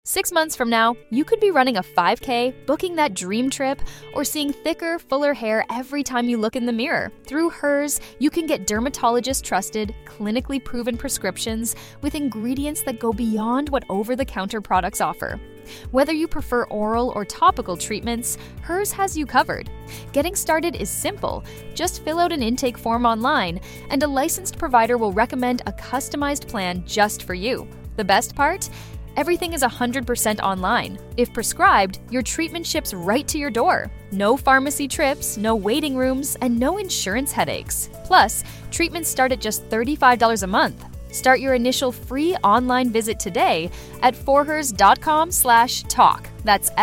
6 months from now, you could be running a 5K, booking that dream trip, or seeing thicker, fuller hair every time you look in the mirror. Through Hers, you can get dermatologist-trusted, clinically proven prescriptions with ingredients that go beyond what over-the-counter products offer. Whether you prefer oral or topical treatments, Hers has you covered. Getting started is simple. Just fill out an intake form online, and a licensed provider will recommend a customized plan just for you. The best part? Everything is 100% online. If prescribed, your treatment ships right to your door. No pharmacy trips, no waiting rooms, and no insurance headaches. Plus, treatments start at just $35 a month. Start your initial free online visit today at forhers.com/talk. That's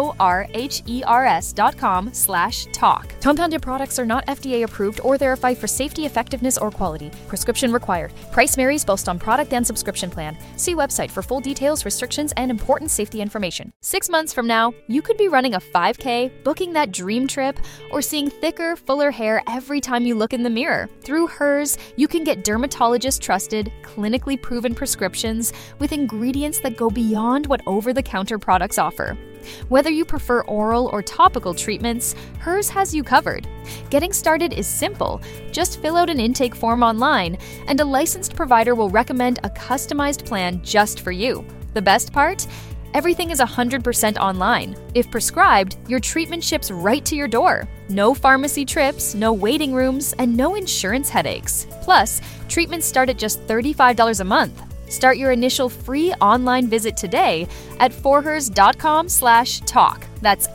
forhers.com/talk. Compounded products are not FDA approved or verified for safety, effectiveness, or quality. Prescription required. Price varies based on product and subscription plan. See website for full details, restrictions, and important safety information. 6 months from now, you could be running a 5K, booking that dream trip, or seeing thicker, fuller hair every time you look in the mirror. Through Hers, you can get dermatologist-trusted, clinically proven prescriptions with ingredients that go beyond what over-the-counter products offer. Whether you prefer oral or topical treatments, Hers has you covered. Getting started is simple. Just fill out an intake form online, and a licensed provider will recommend a customized plan just for you. The best part? Everything is 100% online. If prescribed, your treatment ships right to your door. No pharmacy trips, no waiting rooms, and no insurance headaches. Plus, treatments start at just $35 a month. Start your initial free online visit today at forhers.com/talk. That's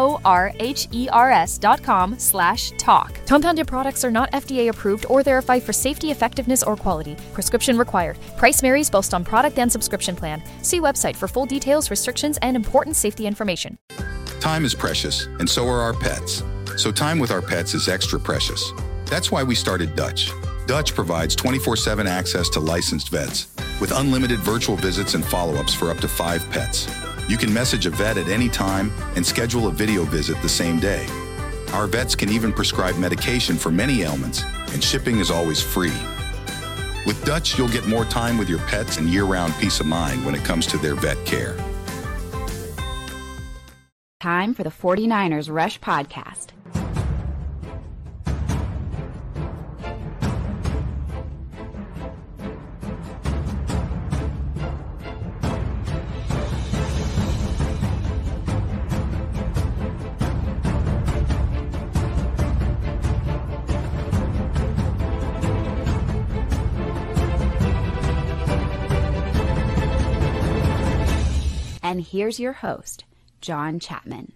forhers.com/talk. Compounded products are not FDA approved or verified for safety, effectiveness, or quality. Prescription required. Price varies based on product and subscription plan. See website for full details, restrictions, and important safety information. Time is precious, and so are our pets. So time with our pets is extra precious. That's why we started Dutch. Dutch provides 24/7 access to licensed vets with unlimited virtual visits and follow-ups for up to 5 pets. You can message a vet at any time and schedule a video visit the same day. Our vets can even prescribe medication for many ailments, and shipping is always free. With Dutch, you'll get more time with your pets and year-round peace of mind when it comes to their vet care. Time for the 49ers Rush Podcast. And here's your host, John Chapman.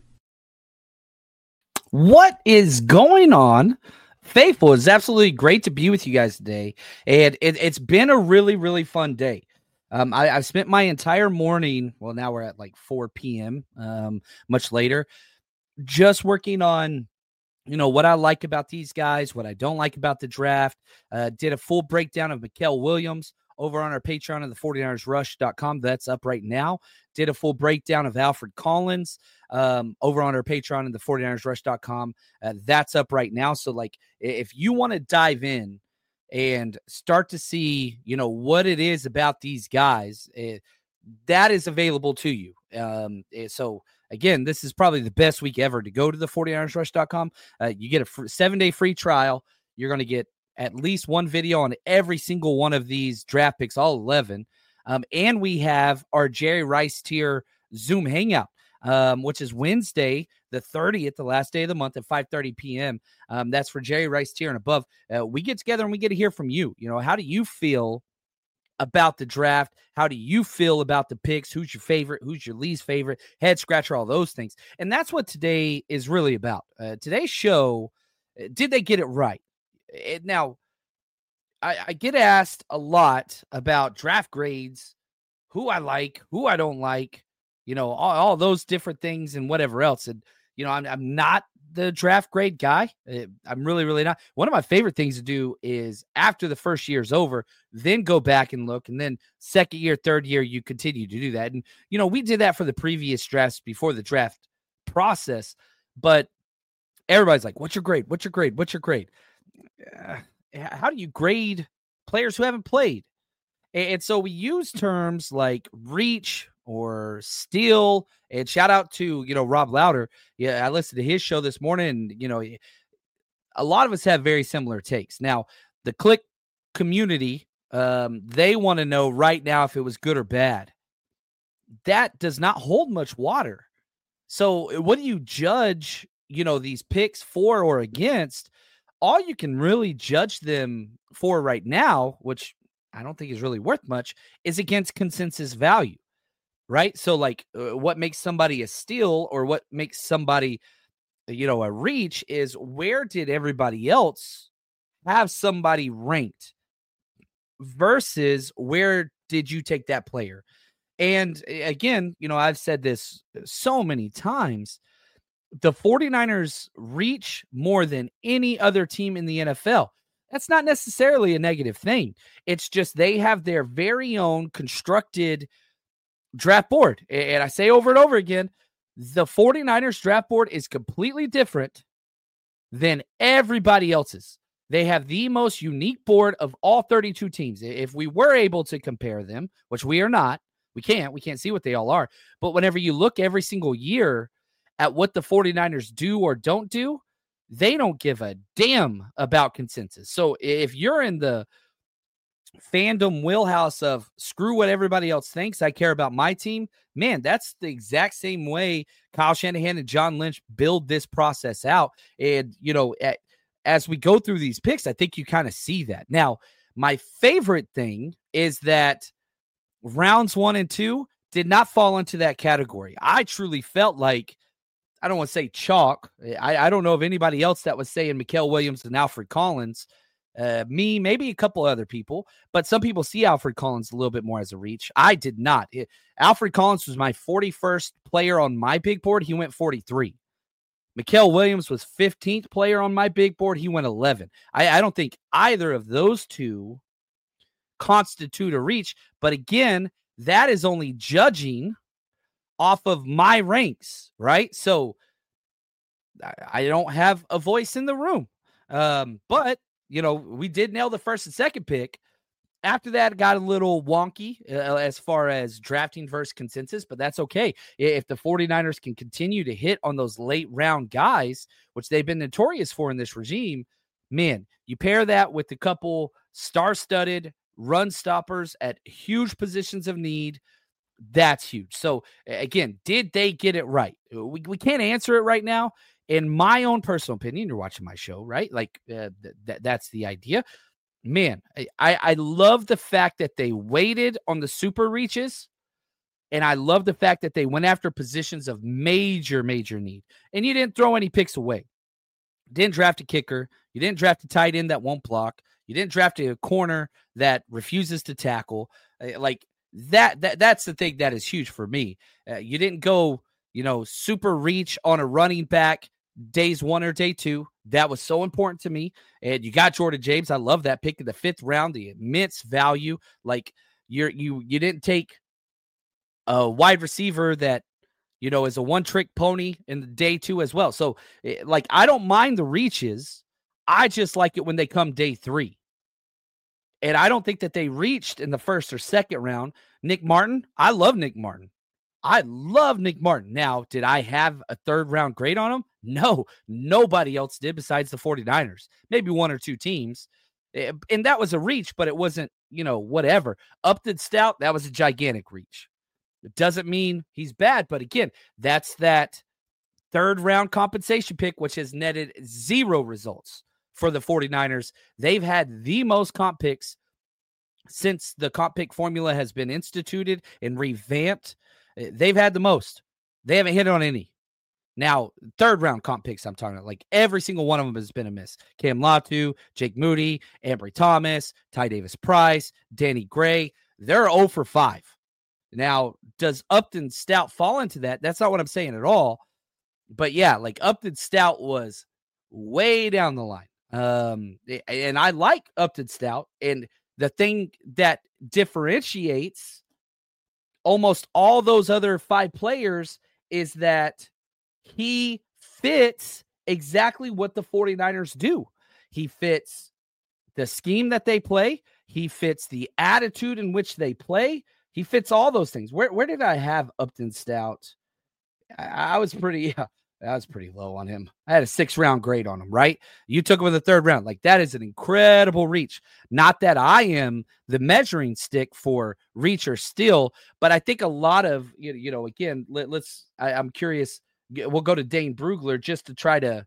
What is going on? Faithful, it's absolutely great to be with you guys today. And it's been a really, really fun day. I've spent my entire morning, well, now we're at like 4 p.m., much later, just working on, what I like about these guys, what I don't like about the draft. Did a full breakdown of Mikael Williams over on our Patreon at the 49ersrush.com. That's up right now. Did a full breakdown of Alfred Collins over on our Patreon at the 49ersrush.com. That's up right now. So, if you want to dive in and start to see, what it is about these guys, that is available to you. So, again, this is probably the best week ever to go to the 49ersrush.com. You get a 7-day free trial. You're going to get at least one video on every single one of these draft picks, all 11. And we have our Jerry Rice tier Zoom hangout, which is Wednesday, the 30th, the last day of the month at 5:30 p.m. That's for Jerry Rice tier and above. We get together and we get to hear from you. How do you feel about the draft? How do you feel about the picks? Who's your favorite? Who's your least favorite? Head scratcher, all those things. And that's what today is really about. Today's show, did they get it right? Now, I get asked a lot about draft grades, who I like, who I don't like, all those different things and whatever else. And, I'm not the draft grade guy. I'm really, really not. One of my favorite things to do is after the first year is over, then go back and look. And then second year, third year, you continue to do that. And, we did that for the previous drafts before the draft process. But everybody's like, what's your grade? What's your grade? What's your grade? How do you grade players who haven't played? And so we use terms like reach or steal. And shout out to, Rob Louder. Yeah, I listened to his show this morning, and, a lot of us have very similar takes. Now, the Click community, they want to know right now if it was good or bad. That does not hold much water. So what do you judge, these picks for or against? All you can really judge them for right now, which I don't think is really worth much, is against consensus value, right? So like what makes somebody a steal or what makes somebody, a reach is where did everybody else have somebody ranked versus where did you take that player? And again, I've said this so many times, the 49ers reach more than any other team in the NFL. That's not necessarily a negative thing. It's just they have their very own constructed draft board. And I say over and over again, the 49ers draft board is completely different than everybody else's. They have the most unique board of all 32 teams. If we were able to compare them, which we are not, we can't see what they all are. But whenever you look every single year at what the 49ers do or don't do, they don't give a damn about consensus. So if you're in the fandom wheelhouse of screw what everybody else thinks, I care about my team, man, that's the exact same way Kyle Shanahan and John Lynch build this process out. And, as we go through these picks, I think you kind of see that. Now, my favorite thing is that rounds 1 and 2 did not fall into that category. I truly felt like, I don't want to say chalk. I don't know of anybody else that was saying Mikael Williams and Alfred Collins. Me, maybe a couple other people, but some people see Alfred Collins a little bit more as a reach. I did not. Alfred Collins was my 41st player on my big board. He went 43. Mikael Williams was 15th player on my big board. He went 11. I don't think either of those two constitute a reach. But again, that is only judging off of my ranks, right? So I don't have a voice in the room. But we did nail the first and second pick. After that, it got a little wonky as far as drafting versus consensus, but that's okay. If the 49ers can continue to hit on those late round guys, which they've been notorious for in this regime, man, you pair that with a couple star-studded run stoppers at huge positions of need, that's huge. So again, did they get it right? We can't answer it right now. In my own personal opinion, you're watching my show, right? Like that's the idea. Man, I love the fact that they waited on the super reaches, and I love the fact that they went after positions of major need. And you didn't throw any picks away. You didn't draft a kicker. You didn't draft a tight end that won't block. You didn't draft a corner that refuses to tackle. Like that's the thing that is huge for me. You didn't go, super reach on a running back days 1 or day 2. That was so important to me. And you got Jordan James. I love that pick in the 5th round, the immense value. Like you didn't take a wide receiver that, is a one-trick pony in the day 2 as well. So I don't mind the reaches. I just like it when they come day 3. And I don't think that they reached in the 1st or 2nd round. Nick Martin, I love Nick Martin. Now, did I have a 3rd round grade on him? No, nobody else did besides the 49ers. Maybe 1 or 2 teams. And that was a reach, but it wasn't, whatever. Upton Stout, that was a gigantic reach. It doesn't mean he's bad, but again, that's that 3rd round compensation pick, which has netted 0 results for the 49ers. They've had the most comp picks since the comp pick formula has been instituted and revamped. They've had the most. They haven't hit on any. Now, 3rd round comp picks I'm talking about, like every single one of them has been a miss. Cam Latu, Jake Moody, Ambry Thomas, Ty Davis-Price, Danny Gray. They're 0 for 5. Now, does Upton Stout fall into that? That's not what I'm saying at all. But yeah, Upton Stout was way down the line. And I like Upton Stout. And the thing that differentiates almost all those other 5 players is that he fits exactly what the 49ers do. He fits the scheme that they play. He fits the attitude in which they play. He fits all those things. Where did I have Upton Stout? I was pretty low on him. I had a 6th-round grade on him, right? You took him in the 3rd round. Like, that is an incredible reach. Not that I am the measuring stick for reach or steal, but I think a lot of, again, I'm curious. We'll go to Dane Brugler just to try to,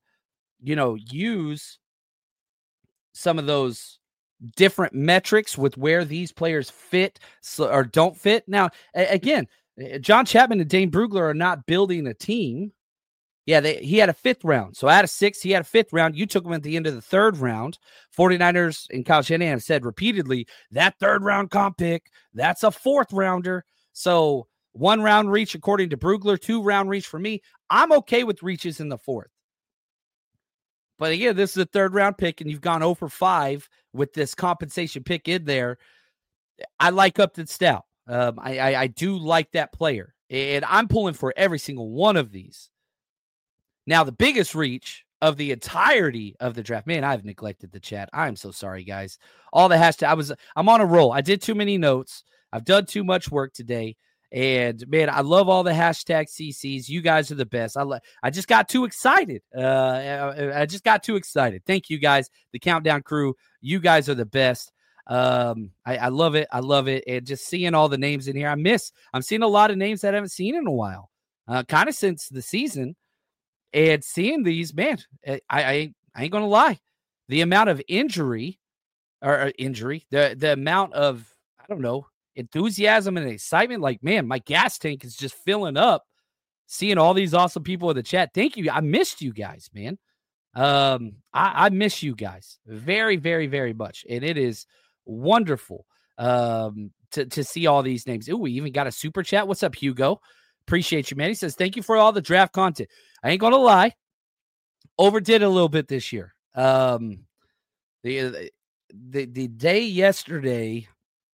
use some of those different metrics with where these players fit or don't fit. Now, again, John Chapman and Dane Brugler are not building a team. Yeah, he had a 5th round. So out of 6, he had a 5th round. You took him at the end of the 3rd round. 49ers and Kyle Shanahan have said repeatedly, that 3rd round comp pick, that's a 4th rounder. So 1 round reach according to Brugler, 2 round reach for me. I'm okay with reaches in the 4th. But again, this is a 3rd round pick, and you've gone 0 for 5 with this compensation pick in there. I like Upton Stout. I do like that player, and I'm pulling for every single one of these. Now, the biggest reach of the entirety of the draft, man, I've neglected the chat. I'm so sorry, guys. All the hashtag, I'm on a roll. I did too many notes. I've done too much work today. And, man, I love all the hashtag CCs. You guys are the best. I just got too excited. I just got too excited. Thank you, guys. The Countdown crew, you guys are the best. I love it. I love it. And just seeing all the names in here, I'm seeing a lot of names that I haven't seen in a while, kind of since the season. And seeing these, man, I ain't going to lie. The amount of injury, the amount of, I don't know, enthusiasm and excitement, like, man, my gas tank is just filling up seeing all these awesome people in the chat. Thank you. I missed you guys, man. I miss you guys very, very, very much. And it is wonderful to see all these names. Ooh, we even got a super chat. What's up, Hugo? Appreciate you, man. He says, thank you for all the draft content. I ain't going to lie. Overdid a little bit this year. The day yesterday,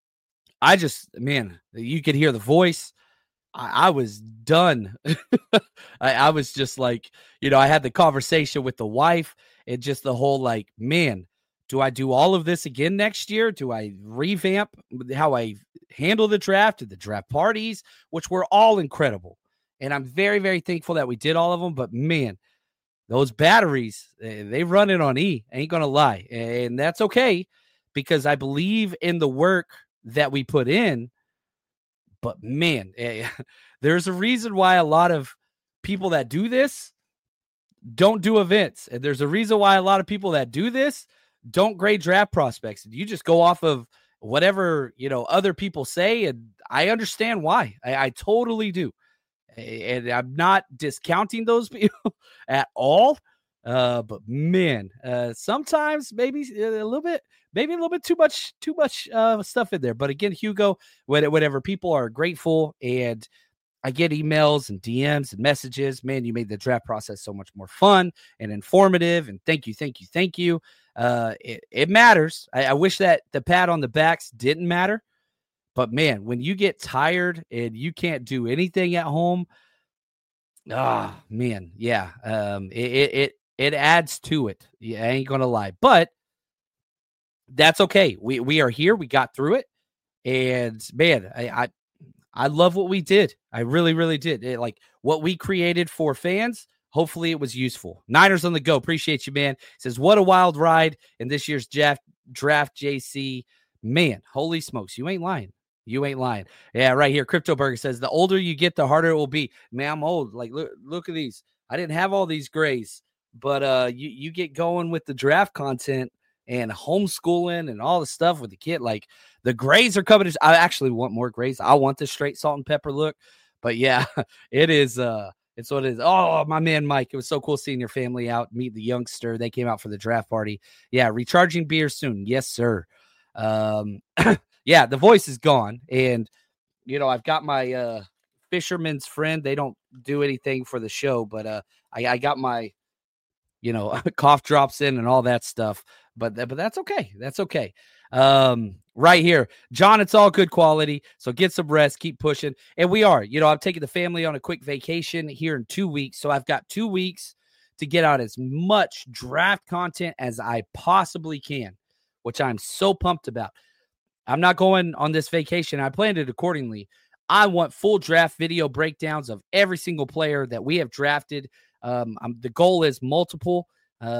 you could hear the voice. I was done. I was just like, I had the conversation with the wife and just the whole like, man, do I do all of this again next year? Do I revamp how I handle the draft and the draft parties, which were all incredible. And I'm very, very thankful that we did all of them. But, man, those batteries, they run it on E. I ain't going to lie. And that's okay because I believe in the work that we put in. But, man, there's a reason why a lot of people that do this don't do events. And there's a reason why a lot of people that do this don't grade draft prospects. You just go off of whatever, other people say. And I understand why. I totally do. And I'm not discounting those people at all. But man, sometimes maybe a little bit too much stuff in there. But again, Hugo, whenever people are grateful and I get emails and DMs and messages, man, you made the draft process so much more fun and informative. And thank you. It matters. I wish that the pat on the backs didn't matter. But, man, when you get tired and you can't do anything at home, man, yeah, it adds to it. Yeah, I ain't going to lie. But that's okay. We are here. We got through it. And, man, I love what we did. I really, really did. Like what we created for fans, hopefully it was useful. Niners on the go. Appreciate you, man. Says, what a wild ride in this year's draft, JC. Man, holy smokes. You ain't lying. Yeah, right here. Crypto Burger says, the older you get, the harder it will be. Man, I'm old. Like, look at these. I didn't have all these grays, but you get going with the draft content and homeschooling and all the stuff with the kid. Like, the grays are coming. I actually want more grays. I want the straight salt and pepper look. But, yeah, it is. It's what it is. Oh, my man, Mike. It was so cool seeing your family out, meet the youngster. They came out for the draft party. Yeah, recharging beer soon. Yes, sir. Yeah, the voice is gone. And, I've got my fisherman's friend. They don't do anything for the show, but I got my, cough drops in and all that stuff. But that's okay. That's okay. Right here, John, it's all good quality. So get some rest, keep pushing. And we are, I'm taking the family on a quick vacation here in 2 weeks. So I've got 2 weeks to get out as much draft content as I possibly can, which I'm so pumped about. I'm not going on this vacation. I planned it accordingly. I want full draft video breakdowns of every single player that we have drafted. The goal is multiple.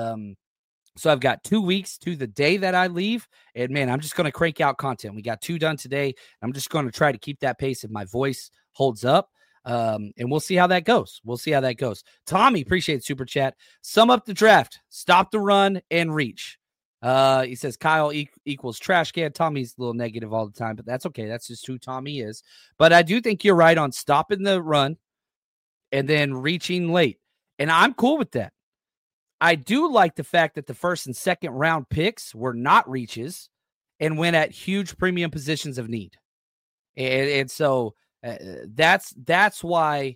So I've got 2 weeks to the day that I leave. And, man, I'm just going to crank out content. We got 2 done today. I'm just going to try to keep that pace if my voice holds up. And we'll see how that goes. Tommy, appreciate Super Chat. Sum up the draft. Stop the run and reach. He says Kyle equals trash can. Tommy's a little negative all the time, but that's okay. That's just who Tommy is. But I do think you're right on stopping the run and then reaching late. And I'm cool with that. I do like the fact that the first and second round picks were not reaches and went at huge premium positions of need. And so that's why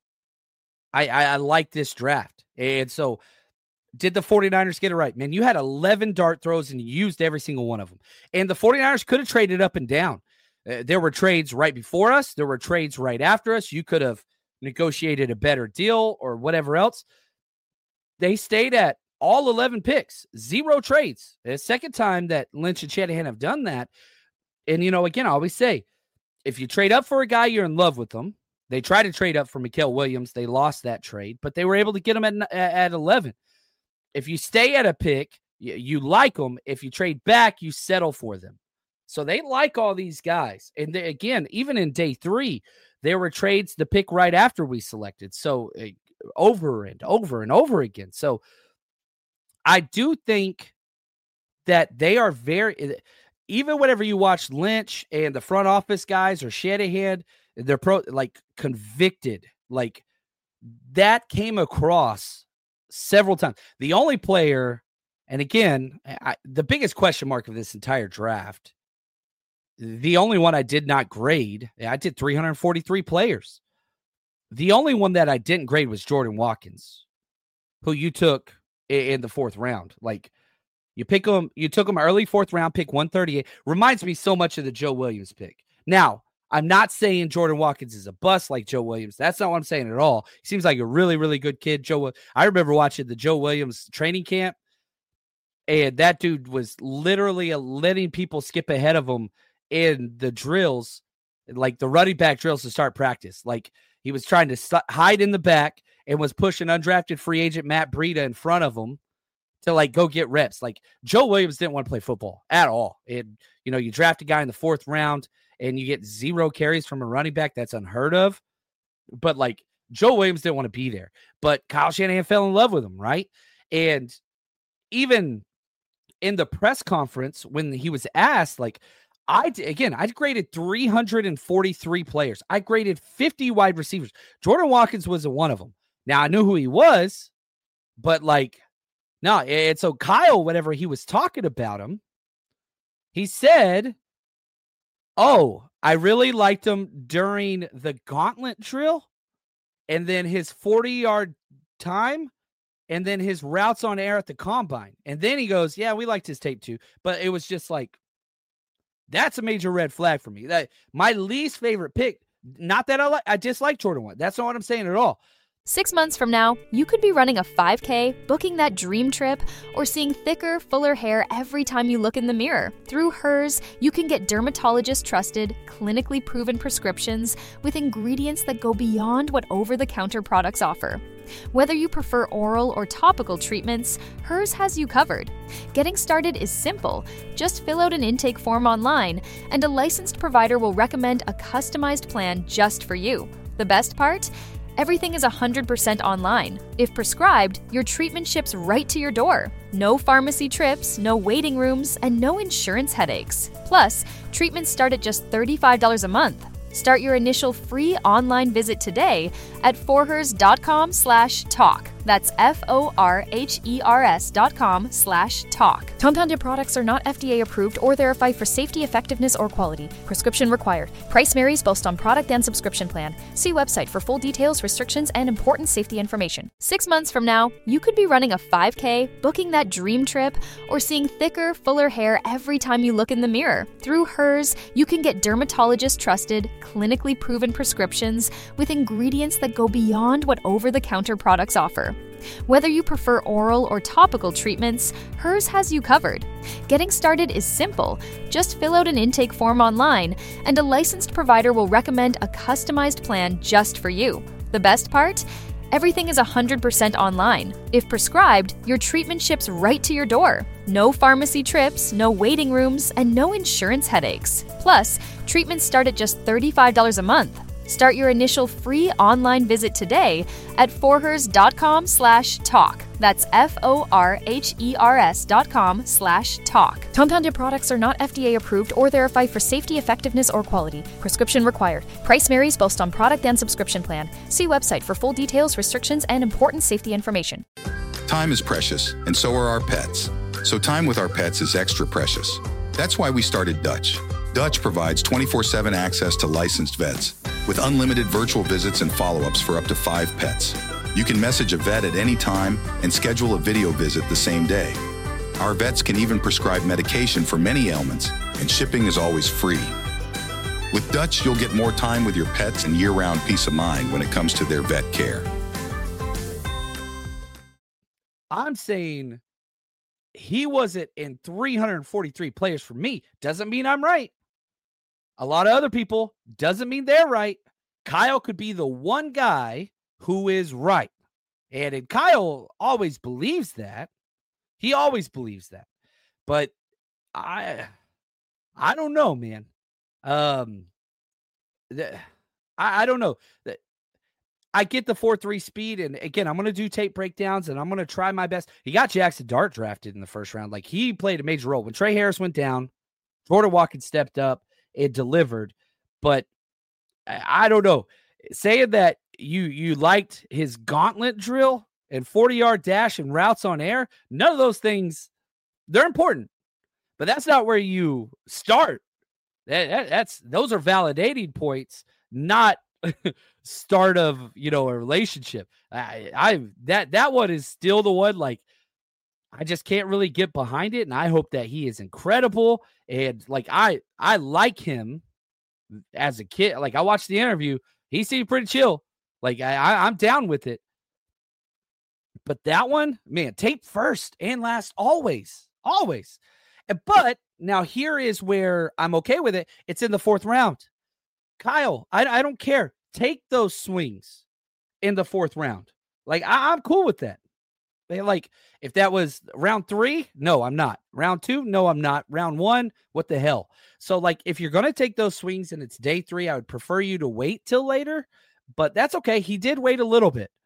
I like this draft. And so did the 49ers get it right? Man, you had 11 dart throws and you used every single one of them. And the 49ers could have traded up and down. There were trades right before us. There were trades right after us. You could have negotiated a better deal or whatever else. They stayed at all 11 picks, 0 trades. The second time that Lynch and Shanahan have done that. And, again, I always say, if you trade up for a guy, you're in love with them. They tried to trade up for Mikael Williams. They lost that trade, but they were able to get him at 11. If you stay at a pick, you like them. If you trade back, you settle for them. So they like all these guys. And again, even in day 3, there were trades the pick right after we selected. So over and over and over again. So I do think that they are very, even whenever you watch Lynch and the front office guys or Shanahan, they're convicted. Like that came across several times. The only player, and again, the biggest question mark of this entire draft, the only one I did not grade, I did 343 players. The only one that I didn't grade was Jordan Watkins, who you took in the 4th round. Like you took him early 4th round, pick 138. Reminds me so much of the Joe Williams pick. Now, I'm not saying Jordan Watkins is a bust like Joe Williams. That's not what I'm saying at all. He seems like a really, really good kid. I remember watching the Joe Williams training camp, and that dude was literally letting people skip ahead of him in the drills, like the running back drills to start practice. Like he was trying to hide in the back and was pushing undrafted free agent Matt Breida in front of him to go get reps. Like Joe Williams didn't want to play football at all. And, you draft a guy in the 4th round and you get 0 carries from a running back. That's unheard of. But Joe Williams didn't want to be there, but Kyle Shanahan fell in love with him. Right. And even in the press conference, when he was asked, I graded 343 players. I graded 50 wide receivers. Jordan Watkins was one of them. Now I knew who he was, but no. And so Kyle, whenever he was talking about him, he said, "Oh, I really liked him during the gauntlet drill, and then his 40-yard time, and then his routes on air at the combine." And then he goes, "Yeah, we liked his tape too." But it was just that's a major red flag for me. That my least favorite pick. Not that I dislike Jordan Watkins. That's not what I'm saying at all. 6 months from now, you could be running a 5K, booking that dream trip, or seeing thicker, fuller hair every time you look in the mirror. Through Hers, you can get dermatologist-trusted, clinically proven prescriptions with ingredients that go beyond what over-the-counter products offer. Whether you prefer oral or topical treatments, Hers has you covered. Getting started is simple. Just fill out an intake form online, and a licensed provider will recommend a customized plan just for you. The best part? Everything is 100% online. If prescribed, your treatment ships right to your door. No pharmacy trips, no waiting rooms, and no insurance headaches. Plus, treatments start at just $35 a month. Start your initial free online visit today at forhers.com/talk. That's FORHERS.com/talk. Compounded products are not FDA approved or verified for safety, effectiveness, or quality. Prescription required. Price varies based on product and subscription plan. See website for full details, restrictions, and important safety information. 6 months from now, you could be running a 5K, booking that dream trip, or seeing thicker, fuller hair every time you look in the mirror. Through Hers, you can get dermatologist-trusted, clinically proven prescriptions with ingredients that go beyond what over-the-counter products offer. care. Whether you prefer oral or topical treatments, hers has you covered. Getting started is simple. Just fill out an intake form online, and a licensed provider will recommend a customized plan just for you. The best part? Everything is 100% online. If prescribed, your treatment ships right to your door. No pharmacy trips, no waiting rooms, and no insurance headaches. Plus, treatments start at just $35 a month. Start your initial free online visit today at forhers.com/talk. That's forhers.com/talk. Compounded products are not FDA approved or verified for safety, effectiveness, or quality. Prescription required. Price varies based on product and subscription plan. See website for full details, restrictions, and important safety information. Time is precious, and so are our pets. So time with our pets is extra precious. That's why we started Dutch. Dutch provides 24/7 access to licensed vets with unlimited virtual visits and follow-ups for up to 5 pets. You can message a vet at any time and schedule a video visit the same day. Our vets can even prescribe medication for many ailments, and shipping is always free. With Dutch, you'll get more time with your pets and year-round peace of mind when it comes to their vet care. I'm saying he wasn't in 343 players for me. Doesn't mean I'm right. A lot of other people, doesn't mean they're right. Kyle could be the one guy who is right. And Kyle always believes that. He always believes that. But I don't know, man. I don't know. I get the 4-3 speed. And again, I'm going to do tape breakdowns and I'm going to try my best. He got Jackson Dart drafted in the first round. Like, he played a major role. When Trey Harris went down, Jordan Watkins stepped up. It delivered, but I don't know. Saying that you liked his gauntlet drill and 40-yard dash and routes on air, none of those things, they're important, but that's not where you start. Those are validating points, not start of a relationship. That one is still the one. Like, I just can't really get behind it, and I hope that he is incredible. And like I like him as a kid. Like, I watched the interview, he seemed pretty chill. Like, I'm down with it. But that one, man, tape first and last, always. But now here is where I'm okay with it. It's in the 4th round. Kyle, I don't care. Take those swings in the 4th round. Like, I'm cool with that. Like, if that was round 3, no, I'm not. Round 2, no, I'm not. Round 1, what the hell? So, like, if you're going to take those swings and it's day 3, I would prefer you to wait till later, but that's okay. He did wait a little bit.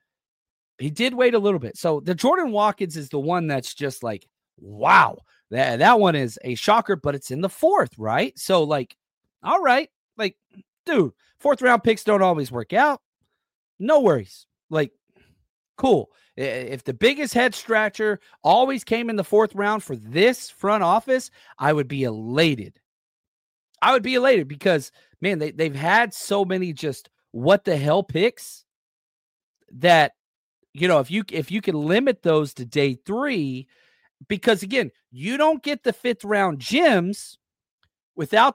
So the Jordan Watkins is the one that's just like, wow, that one is a shocker, but it's in the 4th, right? So, like, all right, like, dude, 4th round picks don't always work out. No worries. Like, cool. If the biggest head scratcher always came in the 4th round for this front office, I would be elated. Because, man, they've had so many just what the hell picks that, if you can limit those to day 3, because again, you don't get the 5th round gems without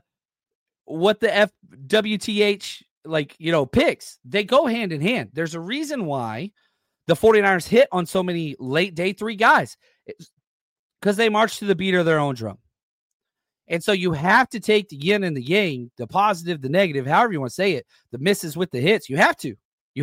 what the FWTH picks. They go hand in hand. There's a reason why the 49ers hit on so many late day 3 guys. It's because they march to the beat of their own drum. And so you have to take the yin and the yang, the positive, the negative, however you want to say it, the misses with the hits. You have to.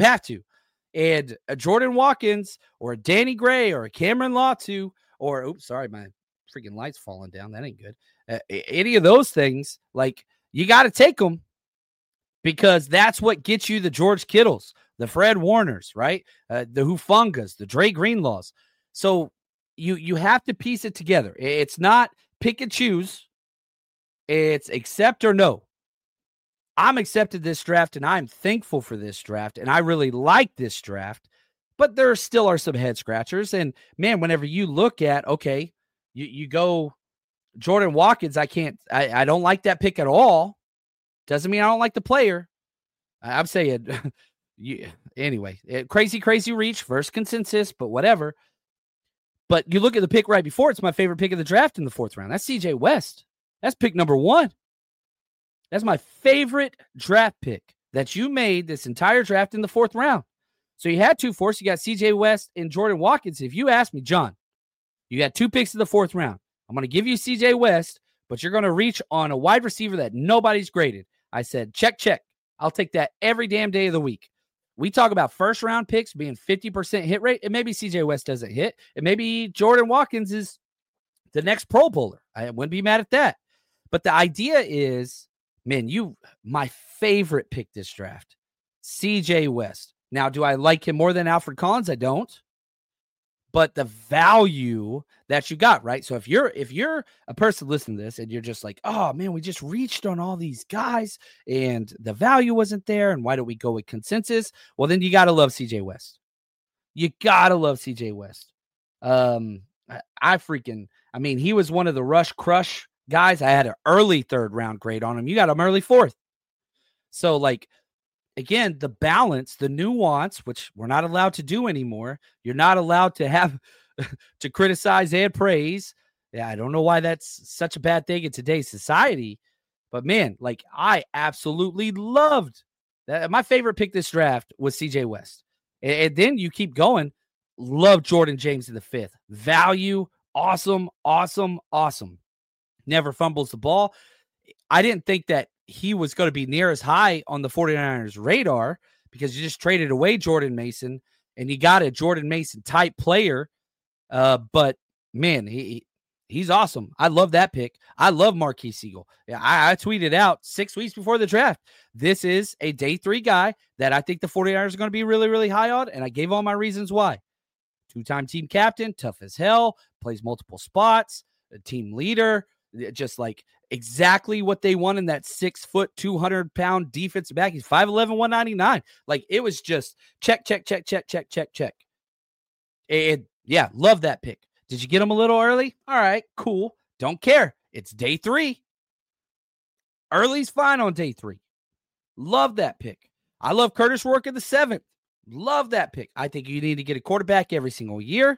And a Jordan Watkins or a Danny Gray or a Cameron Latu or, oops, sorry, my freaking light's falling down. That ain't good. Any of those things, like, you got to take them because that's what gets you the George Kittles, the Fred Warners, right? The Hufungas, the Dre Greenlaws. So you have to piece it together. It's not pick and choose. It's accept or no. I'm accepted this draft, and I'm thankful for this draft, and I really like this draft. But there still are some head scratchers. And, man, whenever you look at, okay, you go Jordan Watkins, I don't like that pick at all. Doesn't mean I don't like the player. I'm saying, anyway, crazy reach, first consensus, but whatever. But you look at the pick right before, it's my favorite pick of the draft in the 4th round. That's CJ West. That's pick number 1. That's my favorite draft pick that you made this entire draft in the 4th round. So you had 2 fourths. You got CJ West and Jordan Watkins. If you ask me, John, you got 2 picks in the 4th round. I'm going to give you CJ West, but you're going to reach on a wide receiver that nobody's graded. I said, check. I'll take that every damn day of the week. We talk about first-round picks being 50% hit rate, and maybe CJ West doesn't hit, and maybe Jordan Watkins is the next Pro Bowler. I wouldn't be mad at that. But the idea is, man, my favorite pick this draft, CJ West. Now, do I like him more than Alfred Collins? I don't. But the value that you got, right? So if you're a person listening to this and you're just like, oh man, we just reached on all these guys and the value wasn't there, and why don't we go with consensus? Well, then you gotta love CJ West. You gotta love CJ West. He was one of the rush crush guys. I had an early 3rd round grade on him. You got him early 4th. So like, again, the balance, the nuance, which we're not allowed to do anymore. You're not allowed to have to criticize and praise. Yeah, I don't know why that's such a bad thing in today's society. But man, like, I absolutely loved that. My favorite pick this draft was CJ West. And then you keep going. Love Jordan James in the 5th. Value, awesome. Never fumbles the ball. I didn't think that he was going to be near as high on the 49ers radar because you just traded away Jordan Mason and you got a Jordan Mason type player. But man, he's awesome. I love that pick. I love Marquise Siegel. Yeah, I tweeted out 6 weeks before the draft, this is a day 3 guy that I think the 49ers are going to be really, really high on. And I gave all my reasons why. 2-time team captain, tough as hell, plays multiple spots, a team leader, just like exactly what they want in that 6 foot, 200-pound defensive back. He's 5'11", 199. Like, it was just check. And yeah, love that pick. Did you get him a little early? All right, cool. Don't care. It's day 3. Early's fine on day 3. Love that pick. I love Curtis Rourke in the 7th. Love that pick. I think you need to get a quarterback every single year.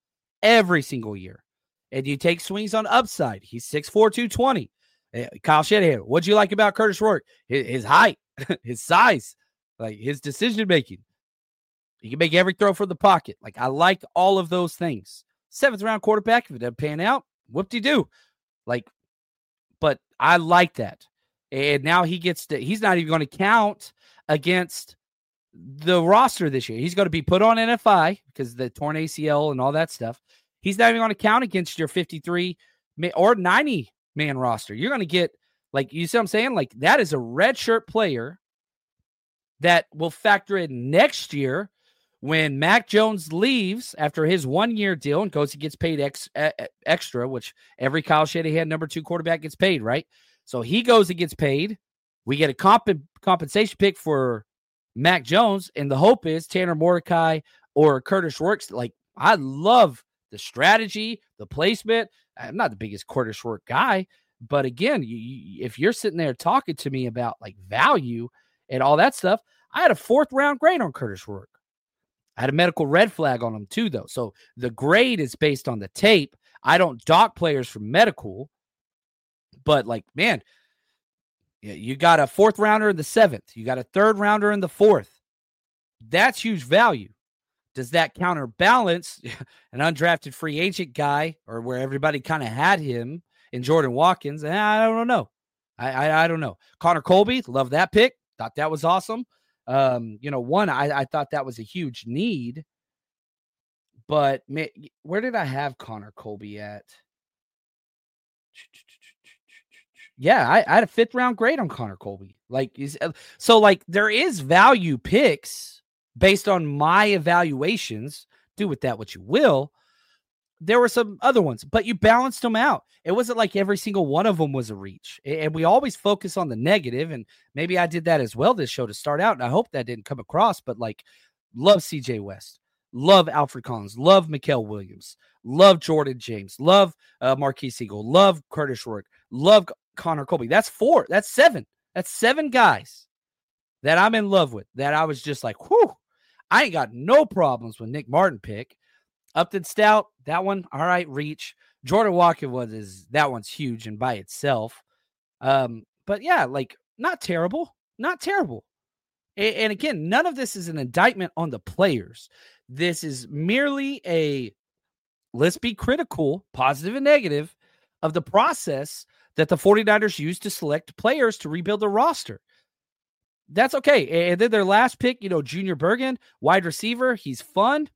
And you take swings on upside. He's 6'4", 220. Kyle Shanahan, what'd you like about Curtis Rourke? His height, his size, like his decision-making. He can make every throw from the pocket. Like, I like all of those things. 7th round quarterback, if it doesn't pan out, whoop-de-doo. Like, but I like that. And now he's not even going to count against the roster this year. He's going to be put on NFI because of the torn ACL and all that stuff. He's not even going to count against your 53 or 90-man roster. You're going to get, like, you see what I'm saying? Like, that is a redshirt player that will factor in next year when Mac Jones leaves after his 1-year deal and goes, he gets paid extra, which every Kyle Shanahan number 2 quarterback gets paid, right? So he goes and gets paid. We get a compensation pick for Mac Jones, and the hope is Tanner Mordecai or Curtis Rourke. Like, I love the strategy, the placement. I'm not the biggest Curtis Rourke guy, but again, if you're sitting there talking to me about like value and all that stuff, I had a 4th round grade on Curtis Rourke. I had a medical red flag on him too, though. So the grade is based on the tape. I don't dock players from medical, but like, man, you got a 4th rounder in the 7th. You got a 3rd rounder in the 4th. That's huge value. Does that counterbalance an undrafted free agent guy or where everybody kind of had him in Jordan Watkins? I don't know. I don't know. Connor Colby, love that pick. Thought that was awesome. I thought that was a huge need. But where did I have Connor Colby at? Yeah, I had a 5th round grade on Connor Colby. So there is value picks based on my evaluations. Do with that what you will. There were some other ones, but you balanced them out. It wasn't like every single one of them was a reach. And we always focus on the negative, and maybe I did that as well this show to start out, and I hope that didn't come across, but like, love CJ West, love Alfred Collins, love Mikael Williams, love Jordan James, love Marquise Siegel, love Curtis Rourke, love Connor Colby. That's 4. That's 7. That's 7 guys that I'm in love with, that I was just like, whew, I ain't got no problems with Nick Martin pick. Upton Stout, that one, all right, reach. Jordan Watkins that one's huge and by itself. But yeah, like, not terrible. And again, none of this is an indictment on the players. This is merely a, let's be critical, positive and negative, of the process that the 49ers used to select players to rebuild their roster. That's okay. And then their last pick, Junior Bergen, wide receiver, he's fun.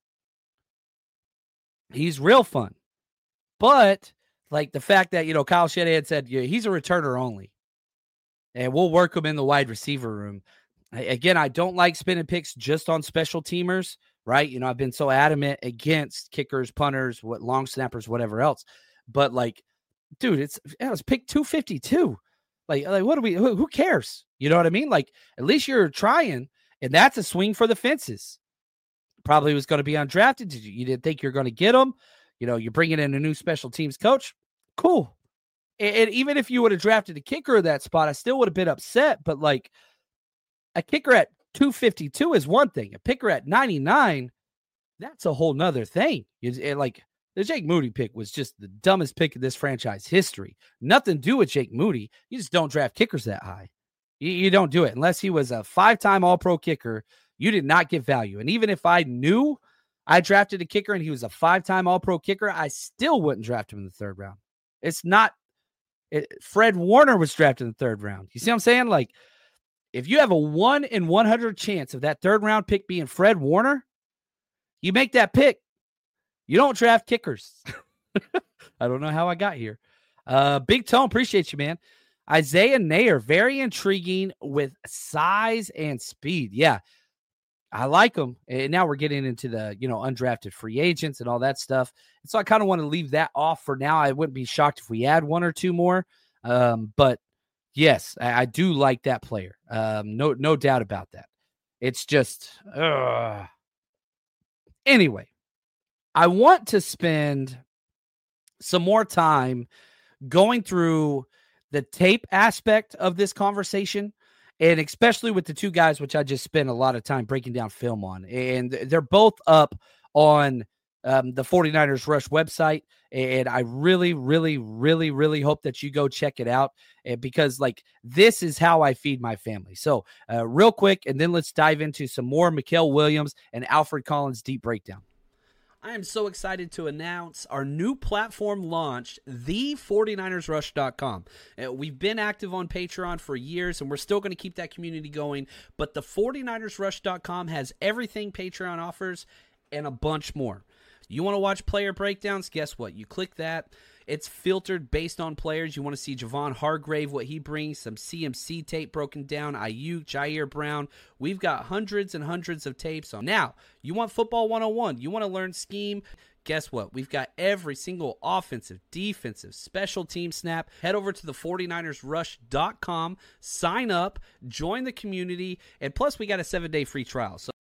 He's real fun. But like the fact that, Kyle Shanahan said, he's a returner only. And we'll work him in the wide receiver room. Again, I don't like spinning picks just on special teamers, right? I've been so adamant against kickers, punters, long snappers, whatever else. But like, dude, it was pick 252. Like what do we? Who cares? You know what I mean? Like, at least you're trying, and that's a swing for the fences. Probably was going to be undrafted. You didn't think you're going to get him. You're bringing in a new special teams coach. Cool. And even if you would have drafted a kicker at that spot, I still would have been upset. But like, a kicker at 252 is one thing. A kicker at 99, that's a whole nother thing. Like, the Jake Moody pick was just the dumbest pick in this franchise history. Nothing to do with Jake Moody. You just don't draft kickers that high. You don't do it unless he was a 5-time All-Pro kicker. You did not get value. And even if I knew I drafted a kicker and he was a 5-time All-Pro kicker, I still wouldn't draft him in the third round. Fred Warner was drafted in the third round. You see what I'm saying? Like, if you have a 1 in 100 chance of that third round pick being Fred Warner, you make that pick. You don't draft kickers. I don't know how I got here. Big Tone, appreciate you, man. Isaiah Nayer, very intriguing with size and speed. Yeah, I like him. And now we're getting into the, undrafted free agents and all that stuff. And so I kind of want to leave that off for now. I wouldn't be shocked if we add 1 or 2 more. But yes, I do like that player. No doubt about that. It's just, anyway, I want to spend some more time going through the tape aspect of this conversation, and especially with the two guys, which I just spent a lot of time breaking down film on. And they're both up on the 49ers Rush website. And I really, really, really, really hope that you go check it out, because like, this is how I feed my family. So real quick, and then let's dive into some more Mikael Williams and Alfred Collins deep breakdown. I am so excited to announce our new platform launched, the49ersrush.com. We've been active on Patreon for years, and we're still going to keep that community going, but the 49ersrush.com has everything Patreon offers and a bunch more. You want to watch player breakdowns? Guess what? You click that. It's filtered based on players. You want to see Javon Hargrave, what he brings, some CMC tape broken down, Ayuk, Jair Brown. We've got hundreds and hundreds of tapes on. Now, you want football 101. You want to learn scheme. Guess what? We've got every single offensive, defensive, special team snap. Head over to the 49ersrush.com, sign up, join the community, and plus we got a 7-day free trial. So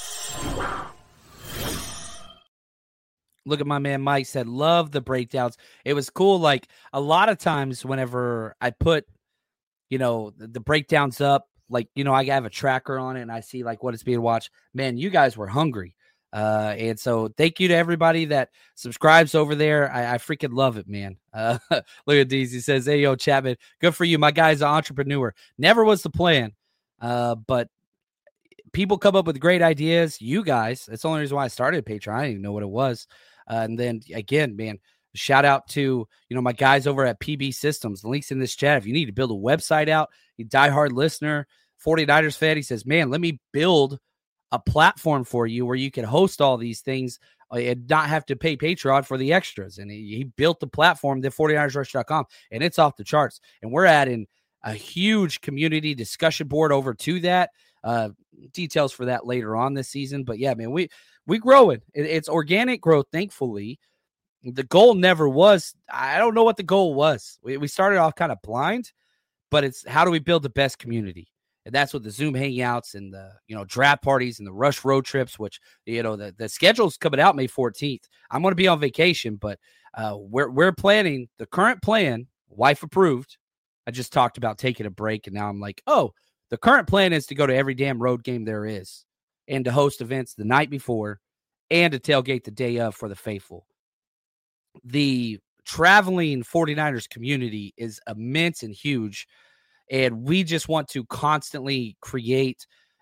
look at my man Mike said, love the breakdowns. It was cool. Like, a lot of times whenever I put, the breakdowns up, like, I have a tracker on it and I see like what it's being watched. Man, you guys were hungry. And so thank you to everybody that subscribes over there. I freaking love it, man. Look at these. He says, hey, yo, Chapman, good for you. My guy's an entrepreneur. Never was the plan. But people come up with great ideas. You guys, that's the only reason why I started Patreon. I didn't even know what it was. And then again, man, shout out to, my guys over at PB Systems. The link's in this chat. If you need to build a website out, you diehard listener, 49ers fan, he says, man, let me build a platform for you where you can host all these things and not have to pay Patreon for the extras. And he built the platform, the 49ersrush.com, and it's off the charts. And we're adding a huge community discussion board over to that. Details for that later on this season. But yeah, man, we growing. It's organic growth, thankfully. The goal never was, I don't know what the goal was. We started off kind of blind, but it's how do we build the best community? And that's what the Zoom hangouts and the, draft parties and the Rush road trips, which, the schedule's coming out May 14th. I'm going to be on vacation, but we're planning the current plan, wife approved. I just talked about taking a break, and now I'm like, oh, the current plan is to go to every damn road game there is and to host events the night before and to tailgate the day of for the faithful. The traveling 49ers community is immense and huge, and we just want to constantly create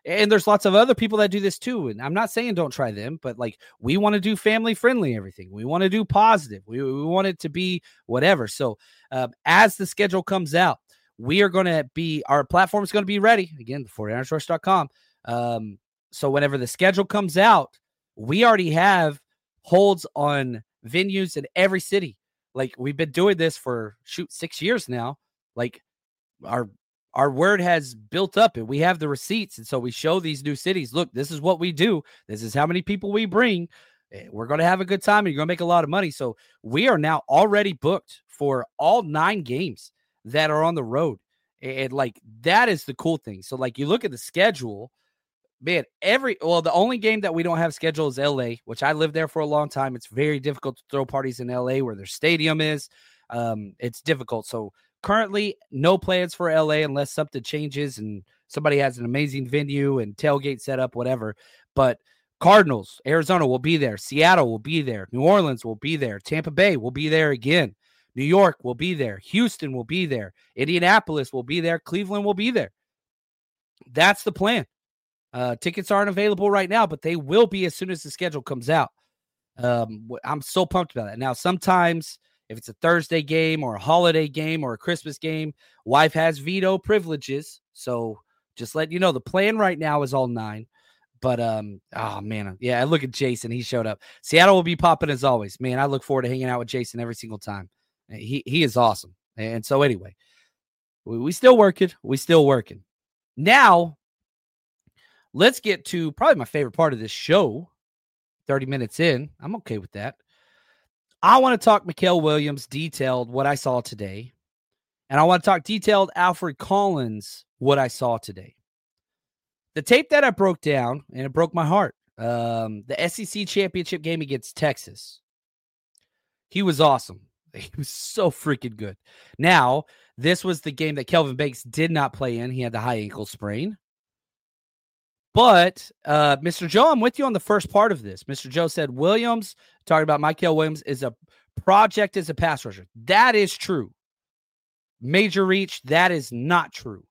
And there's lots of other people that do this too. And I'm not saying don't try them, but like we want to do family friendly everything. We want to do positive. We want it to be whatever. So as the schedule comes out, we are going to be, our platform is going to be ready. Again, 49ersrush.com. So whenever the schedule comes out, we already have holds on venues in every city. Like we've been doing this for 6 years now. Like our word has built up and we have the receipts. And so we show these new cities, look, this is what we do. This is how many people we bring. We're going to have a good time and you're going to make a lot of money. So we are now already booked for all 9 games that are on the road. And like, that is the cool thing. So like you look at the schedule, man, the only game that we don't have scheduled is LA, which I lived there for a long time. It's very difficult to throw parties in LA where their stadium is. It's difficult. So currently no plans for LA unless something changes and somebody has an amazing venue and tailgate set up, whatever. But Cardinals, Arizona will be there. Seattle will be there. New Orleans will be there. Tampa Bay will be there again. New York will be there. Houston will be there. Indianapolis will be there. Cleveland will be there. That's the plan. Tickets aren't available right now, but they will be as soon as the schedule comes out. I'm so pumped about it. Now, sometimes if it's a Thursday game or a holiday game or a Christmas game, wife has veto privileges. So just let you know, the plan right now is all 9. But, oh, man. Yeah, I look at Jason. He showed up. Seattle will be popping as always. Man, I look forward to hanging out with Jason every single time. He is awesome. And so anyway, we still working. We still working. Now, let's get to probably my favorite part of this show. 30 minutes in. I'm okay with that. I want to talk Mikal Williams detailed what I saw today. And I want to talk detailed Alfred Collins what I saw today. The tape that I broke down, and it broke my heart. The SEC championship game against Texas. He was awesome. He was so freaking good. Now, this was the game that Kelvin Banks did not play in. He had the high ankle sprain. But, Mr. Joe, I'm with you on the first part of this. Mr. Joe said Williams, talking about Mikal Williams, is a project as a pass rusher. That is true. Major reach, that is not true.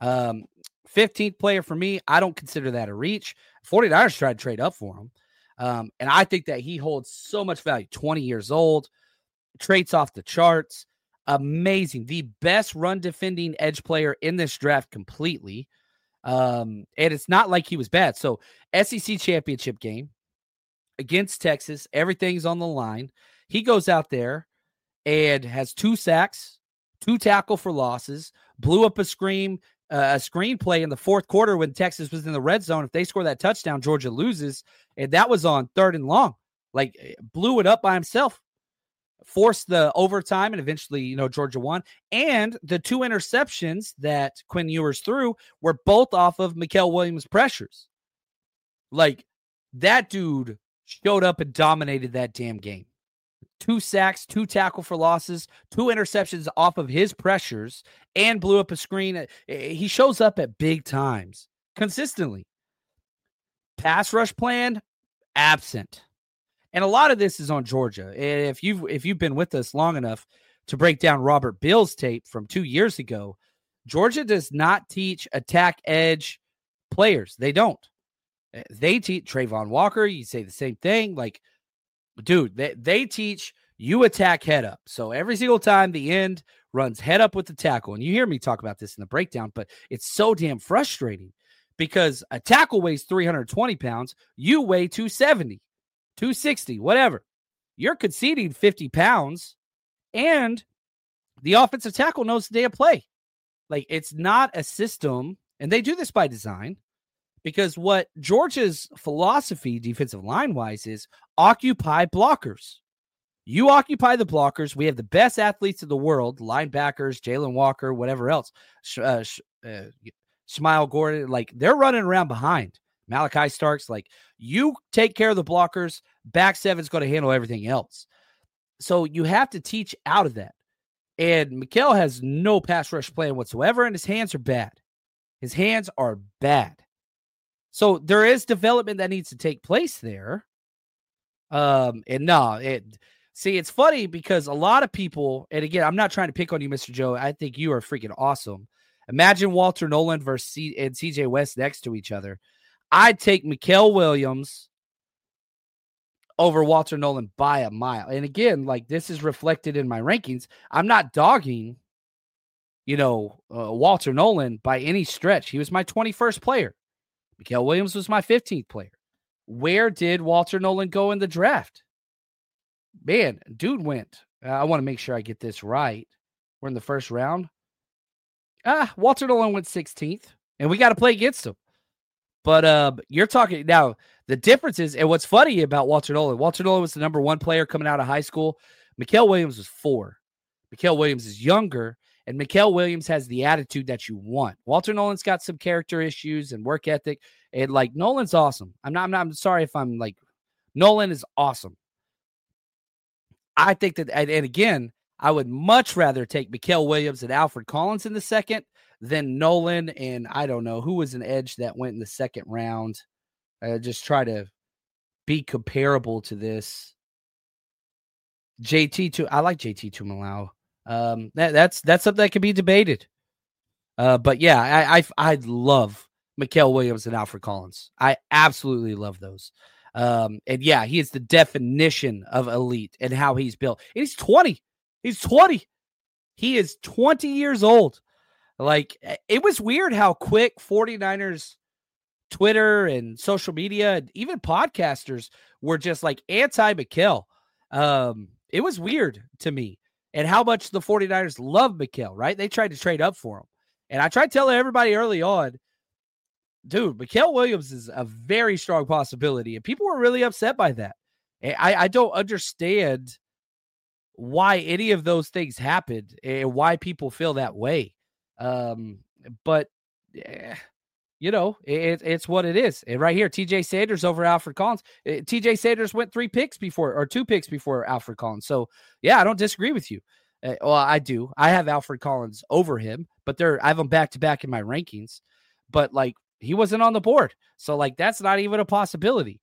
15th player for me, I don't consider that a reach. 49ers tried to trade up for him. And I think that he holds so much value. 20 years old, traits off the charts. Amazing. The best run defending edge player in this draft completely. And it's not like he was bad. So SEC championship game against Texas, everything's on the line. He goes out there and has 2 sacks, 2 tackle for losses, blew up a screenplay in the fourth quarter when Texas was in the red zone. If they score that touchdown, Georgia loses. And that was on 3rd and long, like blew it up by himself. Forced the overtime, and eventually, Georgia won. And the 2 interceptions that Quinn Ewers threw were both off of Mikal Williams' pressures. Like, that dude showed up and dominated that damn game. 2 sacks, 2 tackle for losses, 2 interceptions off of his pressures, and blew up a screen. He shows up at big times consistently. Pass rush plan, absent. And a lot of this is on Georgia. If you've been with us long enough to break down Robert Bill's tape from 2 years ago, Georgia does not teach attack edge players. They don't. They teach Trayvon Walker. You say the same thing. Like, dude, they teach you attack head up. So every single time the end runs head up with the tackle. And you hear me talk about this in the breakdown, but it's so damn frustrating because a tackle weighs 320 pounds. You weigh 270. 260, whatever. You're conceding 50 pounds, and the offensive tackle knows the damn play. Like, it's not a system, and they do this by design, because what Georgia's philosophy, defensive line-wise, is occupy blockers. You occupy the blockers. We have the best athletes in the world, linebackers, Jalen Walker, whatever else. Smile Gordon, like, they're running around behind. Malachi Starks, like, you take care of the blockers, back seven's going to handle everything else. So you have to teach out of that. And Mikal has no pass rush plan whatsoever, and his hands are bad. His hands are bad. So there is development that needs to take place there. It's funny because a lot of people, and again, I'm not trying to pick on you, Mr. Joe. I think you are freaking awesome. Imagine Walter Nolan versus and CJ West next to each other. I'd take Mikal Williams over Walter Nolan by a mile. And again, like this is reflected in my rankings. I'm not dogging, Walter Nolan by any stretch. He was my 21st player. Mikal Williams was my 15th player. Where did Walter Nolan go in the draft? Man, dude went. I want to make sure I get this right. We're in the first round. Walter Nolan went 16th, and we got to play against him. But you're talking now. The difference is, and what's funny about Walter Nolan was the number 1 player coming out of high school. Mikal Williams was 4. Mikal Williams is younger, and Mikal Williams has the attitude that you want. Walter Nolan's got some character issues and work ethic, and like Nolan's awesome. I'm sorry if I'm like, Nolan is awesome. I think that, and again, I would much rather take Mikal Williams and Alfred Collins in the second than Nolan and I don't know who was an edge that went in the second round. Just try to be comparable to this. I like JT Tuimoloau. That's something that can be debated. But yeah, I love Mikal Williams and Alfred Collins. I absolutely love those. And yeah, he is the definition of elite and how he's built. And he's 20. He's 20. He is 20 years old. Like, it was weird how quick 49ers Twitter and social media and even podcasters were just like anti-Mikal. It was weird to me. And how much the 49ers love Mikal, right? They tried to trade up for him. And I tried telling everybody early on, dude, Mikal Williams is a very strong possibility. And people were really upset by that. I don't understand why any of those things happened and why people feel that way. But, it's what it is. And right here, TJ Sanders over Alfred Collins. TJ Sanders went 2 picks before Alfred Collins. So, yeah, I don't disagree with you. Well, I do. I have Alfred Collins over him, but I have him back-to-back in my rankings. But, like, he wasn't on the board. So, like, that's not even a possibility.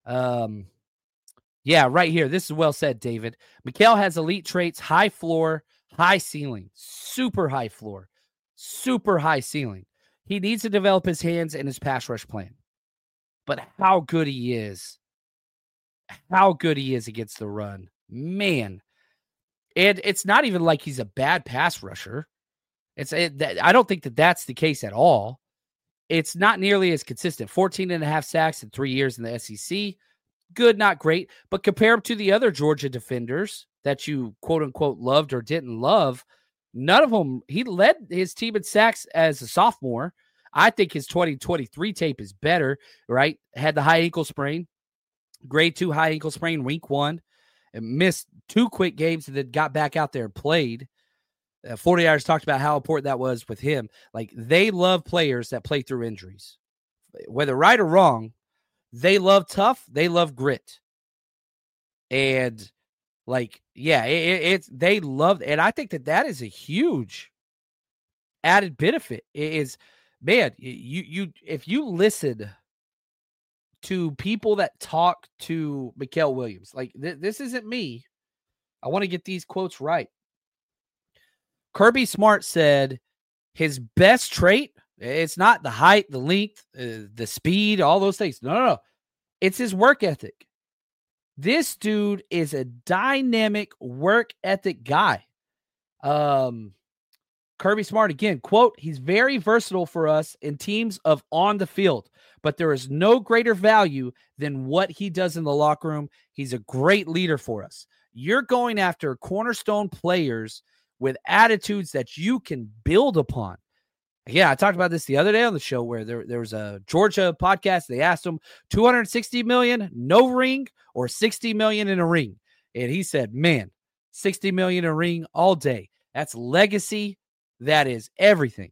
Yeah, right here. This is well said, David. Mikal has elite traits, high floor, high ceiling, super high floor, super high ceiling. He needs to develop his hands and his pass rush plan. But how good he is against the run. Man. And it's not even like he's a bad pass rusher. I don't think that's the case at all. It's not nearly as consistent. 14.5 sacks in 3 years in the SEC. Good, not great. But compare him to the other Georgia defenders that you quote-unquote loved or didn't love. None of them. He led his team in sacks as a sophomore. I think his 2023 tape is better, right? Had the high ankle sprain, grade 2 high ankle sprain, week 1, and missed 2 quick games and then got back out there and played. 49ers talked about how important that was with him. Like, they love players that play through injuries. Whether right or wrong, they love tough. They love grit. And, like, yeah, they love, and I think that is a huge added benefit. It is, man, you if you listen to people that talk to Mikal Williams, like this isn't me. I want to get these quotes right. Kirby Smart said his best trait, it's not the height, the length, the speed, all those things. No. It's his work ethic. This dude is a dynamic work ethic guy. Kirby Smart again, quote, he's very versatile for us in teams of on the field, but there is no greater value than what he does in the locker room. He's a great leader for us. You're going after cornerstone players with attitudes that you can build upon. Yeah, I talked about this the other day on the show where there was a Georgia podcast. They asked him $260 million, no ring, or $60 million in a ring. And he said, man, $60 million in a ring all day. That's legacy. That is everything.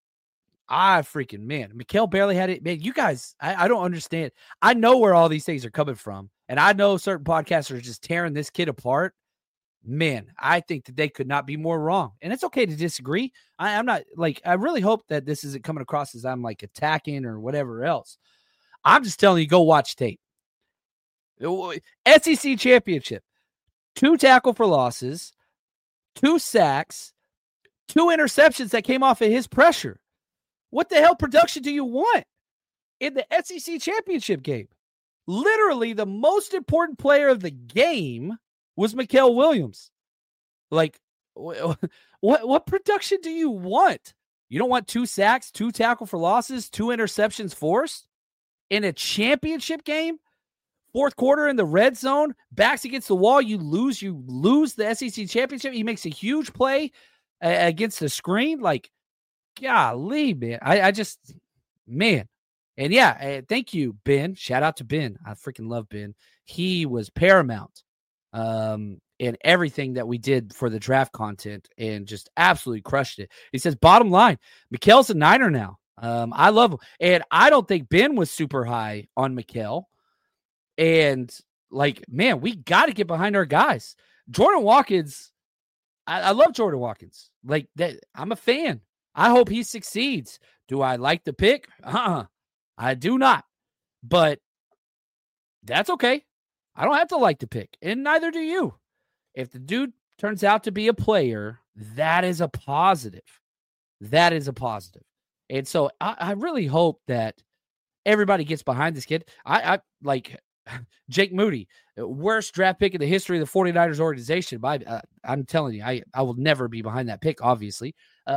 Mikal barely had it. Man, you guys, I don't understand. I know where all these things are coming from. And I know certain podcasters are just tearing this kid apart. Man, I think that they could not be more wrong. And it's okay to disagree. I'm not like, I really hope that this isn't coming across as I'm like attacking or whatever else. I'm just telling you, go watch tape. SEC championship, 2 tackle for losses, 2 sacks, 2 interceptions that came off of his pressure. What the hell production do you want in the SEC championship game? Literally, the most important player of the game was Mikael Williams. Like, what production do you want? You don't want 2 sacks, 2 tackle for losses, 2 interceptions forced in a championship game? Fourth quarter in the red zone, backs against the wall, you lose the SEC championship. He makes a huge play against the screen. Like, golly, man. I just, man. And yeah, thank you, Ben. Shout out to Ben. I freaking love Ben. He was paramount in everything that we did for the draft content and just absolutely crushed it. He says, bottom line, Mikael's a Niner now. I love him. And I don't think Ben was super high on Mikael. And like, man, we got to get behind our guys. Jordan Watkins, I love Jordan Watkins. Like that, I'm a fan. I hope he succeeds. Do I like the pick? I do not. But that's okay. I don't have to like the pick, and neither do you. If the dude turns out to be a player, that is a positive. That is a positive. And so I really hope that everybody gets behind this kid. I like Jake Moody, worst draft pick in the history of the 49ers organization. I'm telling you, I will never be behind that pick, obviously.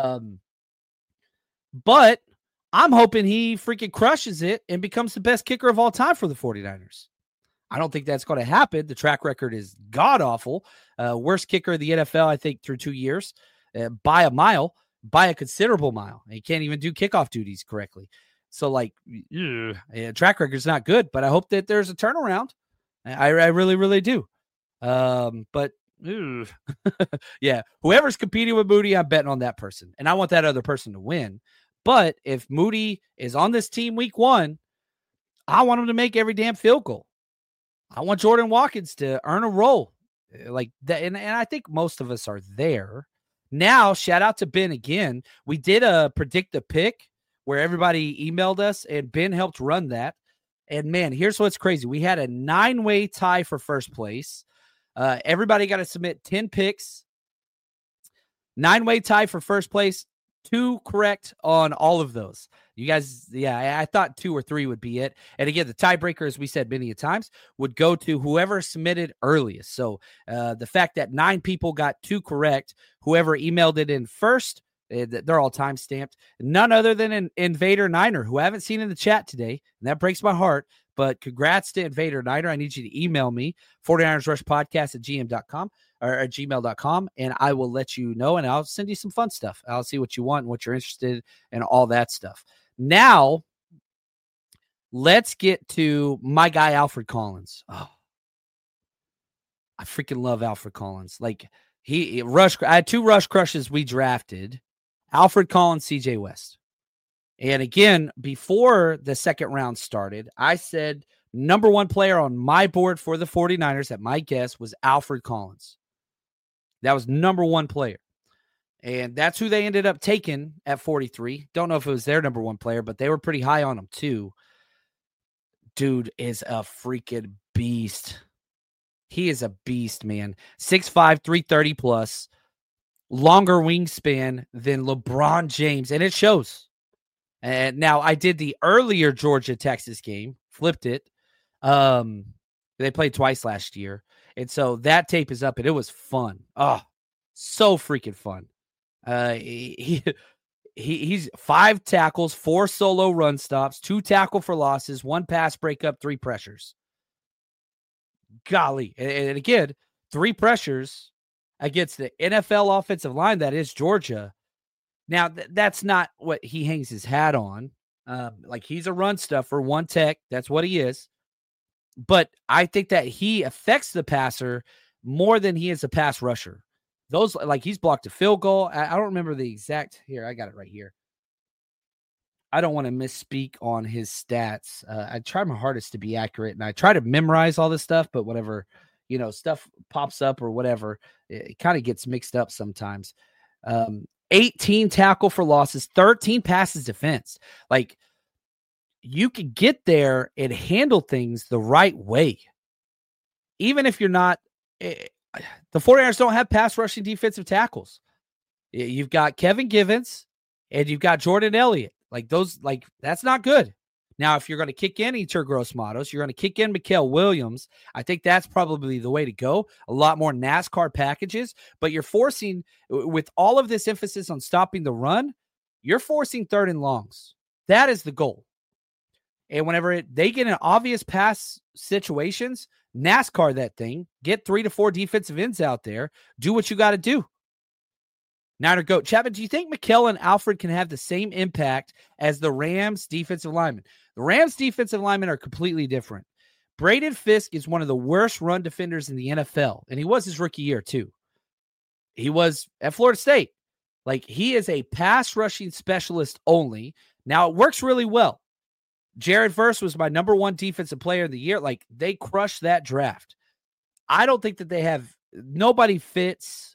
But I'm hoping he freaking crushes it and becomes the best kicker of all time for the 49ers. I don't think that's going to happen. The track record is god-awful. Worst kicker of the NFL, I think, through 2 years. By a considerable mile. He can't even do kickoff duties correctly. So, like, track record's not good, but I hope that there's a turnaround. I really, really do. But, yeah, whoever's competing with Moody, I'm betting on that person. And I want that other person to win. But if Moody is on this team week 1, I want him to make every damn field goal. I want Jordan Watkins to earn a role like that. And I think most of us are there. Now, shout out to Ben again. We did a predict the pick where everybody emailed us and Ben helped run that. And man, here's what's crazy. We had a 9-way tie for first place. Everybody got to submit 10 picks. 9-way tie for first place. 2 correct on all of those. You guys, yeah, I thought 2 or 3 would be it. And again, the tiebreaker, as we said many a times, would go to whoever submitted earliest. So the fact that 9 people got 2 correct, whoever emailed it in first, they're all time stamped. None other than an Invader Niner, who I haven't seen in the chat today, and that breaks my heart. But congrats to Invader Niner. I need you to email me, 49ersrushpodcast@gm.com or at gmail.com, and I will let you know, and I'll send you some fun stuff. I'll see what you want and what you're interested in and all that stuff. Now, let's get to my guy, Alfred Collins. Oh, I freaking love Alfred Collins. Like, I had 2 rush crushes we drafted, Alfred Collins, CJ West. And again, before the second round started, I said number 1 player on my board for the 49ers at my guess was Alfred Collins. That was number 1 player. And that's who they ended up taking at 43. Don't know if it was their number 1 player, but they were pretty high on him too. Dude is a freaking beast. He is a beast, man. 6'5", 330 plus. Longer wingspan than LeBron James. And it shows. And now I did the earlier Georgia-Texas game. Flipped it. They played twice last year. And so that tape is up, and it was fun. Oh, so freaking fun. He's 5 tackles, 4 solo run stops, 2 tackle for losses, 1 pass breakup, 3 pressures. Golly. And again, 3 pressures against the NFL offensive line that is Georgia. Now, that's not what he hangs his hat on. Like, he's a run stuffer, 1 tech. That's what he is. But I think that he affects the passer more than he is a pass rusher. Those, like, he's blocked a field goal. I don't remember the exact. Here, I got it right here. I don't want to misspeak on his stats. I try my hardest to be accurate, and I try to memorize all this stuff, but whatever, stuff pops up or whatever, it kind of gets mixed up sometimes. 18 tackle for losses, 13 passes defense. Like, you can get there and handle things the right way. Even if you're not, the 49ers don't have pass rushing defensive tackles. You've got Kevin Givens and you've got Jordan Elliott. That's not good. Now, if you're going to kick in Eter Gross-Matos, you're going to kick in Mikael Williams. I think that's probably the way to go. A lot more NASCAR packages, but you're forcing, with all of this emphasis on stopping the run, you're forcing 3rd and longs. That is the goal. And whenever they get in obvious pass situations, NASCAR that thing, get 3 to 4 defensive ends out there, do what you got to do. Niner Goat. Chapman, do you think Mikael and Alfred can have the same impact as the Rams defensive linemen? The Rams defensive linemen are completely different. Braden Fisk is one of the worst run defenders in the NFL, and he was his rookie year too. He was at Florida State. He is a pass rushing specialist only. Now, it works really well. Jared Verse was my number 1 defensive player of the year. They crushed that draft. I don't think that they have – nobody fits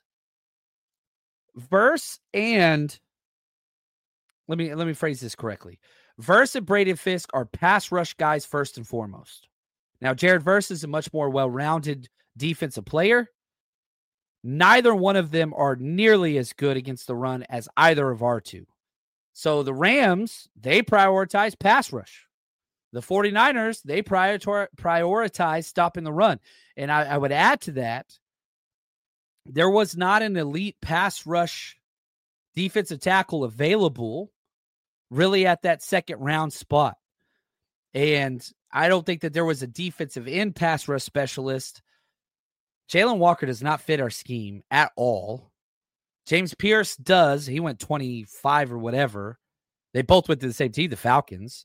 Verse and – let me phrase this correctly. Verse and Braden Fisk are pass rush guys first and foremost. Now, Jared Verse is a much more well-rounded defensive player. Neither one of them are nearly as good against the run as either of our two. So the Rams, they prioritize pass rush. The 49ers, they prioritize stopping the run. And I would add to that, there was not an elite pass rush defensive tackle available really at that second round spot. And I don't think that there was a defensive end pass rush specialist. Jalen Walker does not fit our scheme at all. James Pierce does. He went 25 or whatever. They both went to the same team, the Falcons.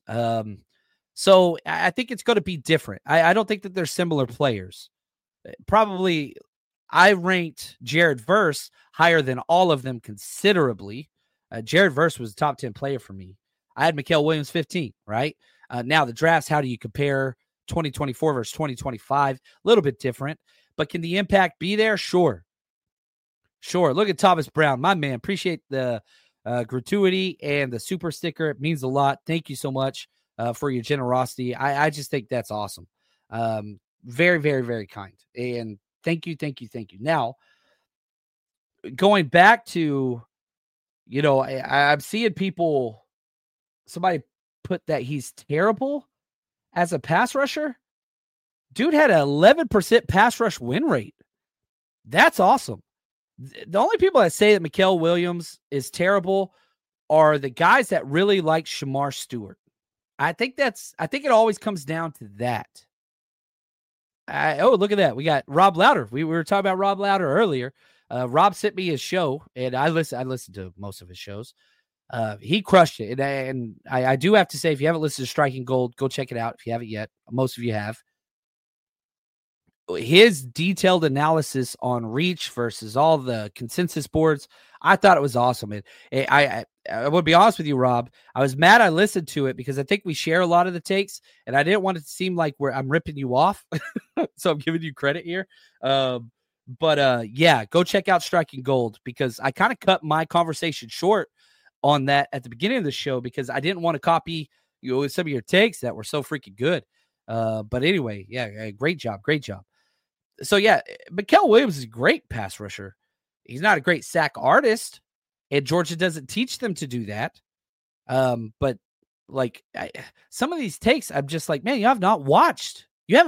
So I think it's going to be different. I don't think that they're similar players. Probably I ranked Jared Verse higher than all of them considerably. Jared Verse was a top 10 player for me. I had Mikael Williams 15, right? Now the drafts, how do you compare 2024 versus 2025? A little bit different, but can the impact be there? Sure. Look at Thomas Brown, my man. Appreciate the gratuity and the super sticker. It means a lot. Thank you so much for your generosity. I just think that's awesome. Very, very, very kind. And thank you. Now, going back to, I'm seeing somebody put that he's terrible as a pass rusher. Dude had an 11% pass rush win rate. That's awesome. The only people that say that Mikael Williams is terrible are the guys that really like Shamar Stewart. I think it always comes down to that. Look at that. We got Rob Louder. We were talking about Rob Louder earlier. Rob sent me his show, and I listened to most of his shows. He crushed it. And I do have to say, if you haven't listened to Striking Gold, go check it out if you haven't yet. Most of you have. His detailed analysis on reach versus all the consensus boards, I thought it was awesome. I would be honest with you, Rob. I was mad I listened to it because I think we share a lot of the takes, and I didn't want it to seem like I'm ripping you off. So I'm giving you credit here. Yeah, go check out Striking Gold because I kind of cut my conversation short on that at the beginning of the show because I didn't want to copy some of your takes that were so freaking good. But anyway, yeah, great job. So yeah, Mikael Williams is a great pass rusher. He's not a great sack artist, and Georgia doesn't teach them to do that. But some of these takes, I'm just like, man, you haven't watched.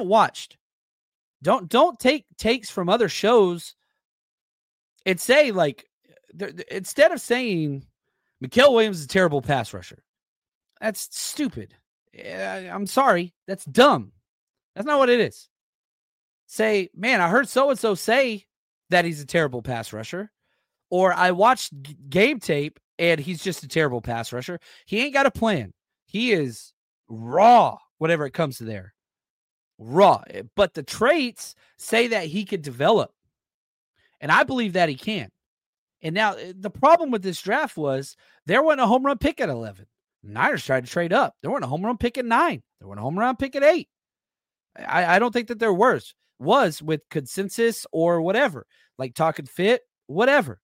Don't take takes from other shows and say instead of saying Mikael Williams is a terrible pass rusher. That's stupid. I'm sorry. That's dumb. That's not what it is. Say, man, I heard so-and-so say that he's a terrible pass rusher. Or I watched game tape and he's just a terrible pass rusher. He ain't got a plan. He is raw, whatever it comes to there. Raw. But the traits say that he could develop. And I believe that he can. And now the problem with this draft was there wasn't a home run pick at 11. Niners tried to trade up. There wasn't a home run pick at 9. There wasn't a home run pick at 8. I don't think that there was with consensus or whatever, like talking fit, whatever.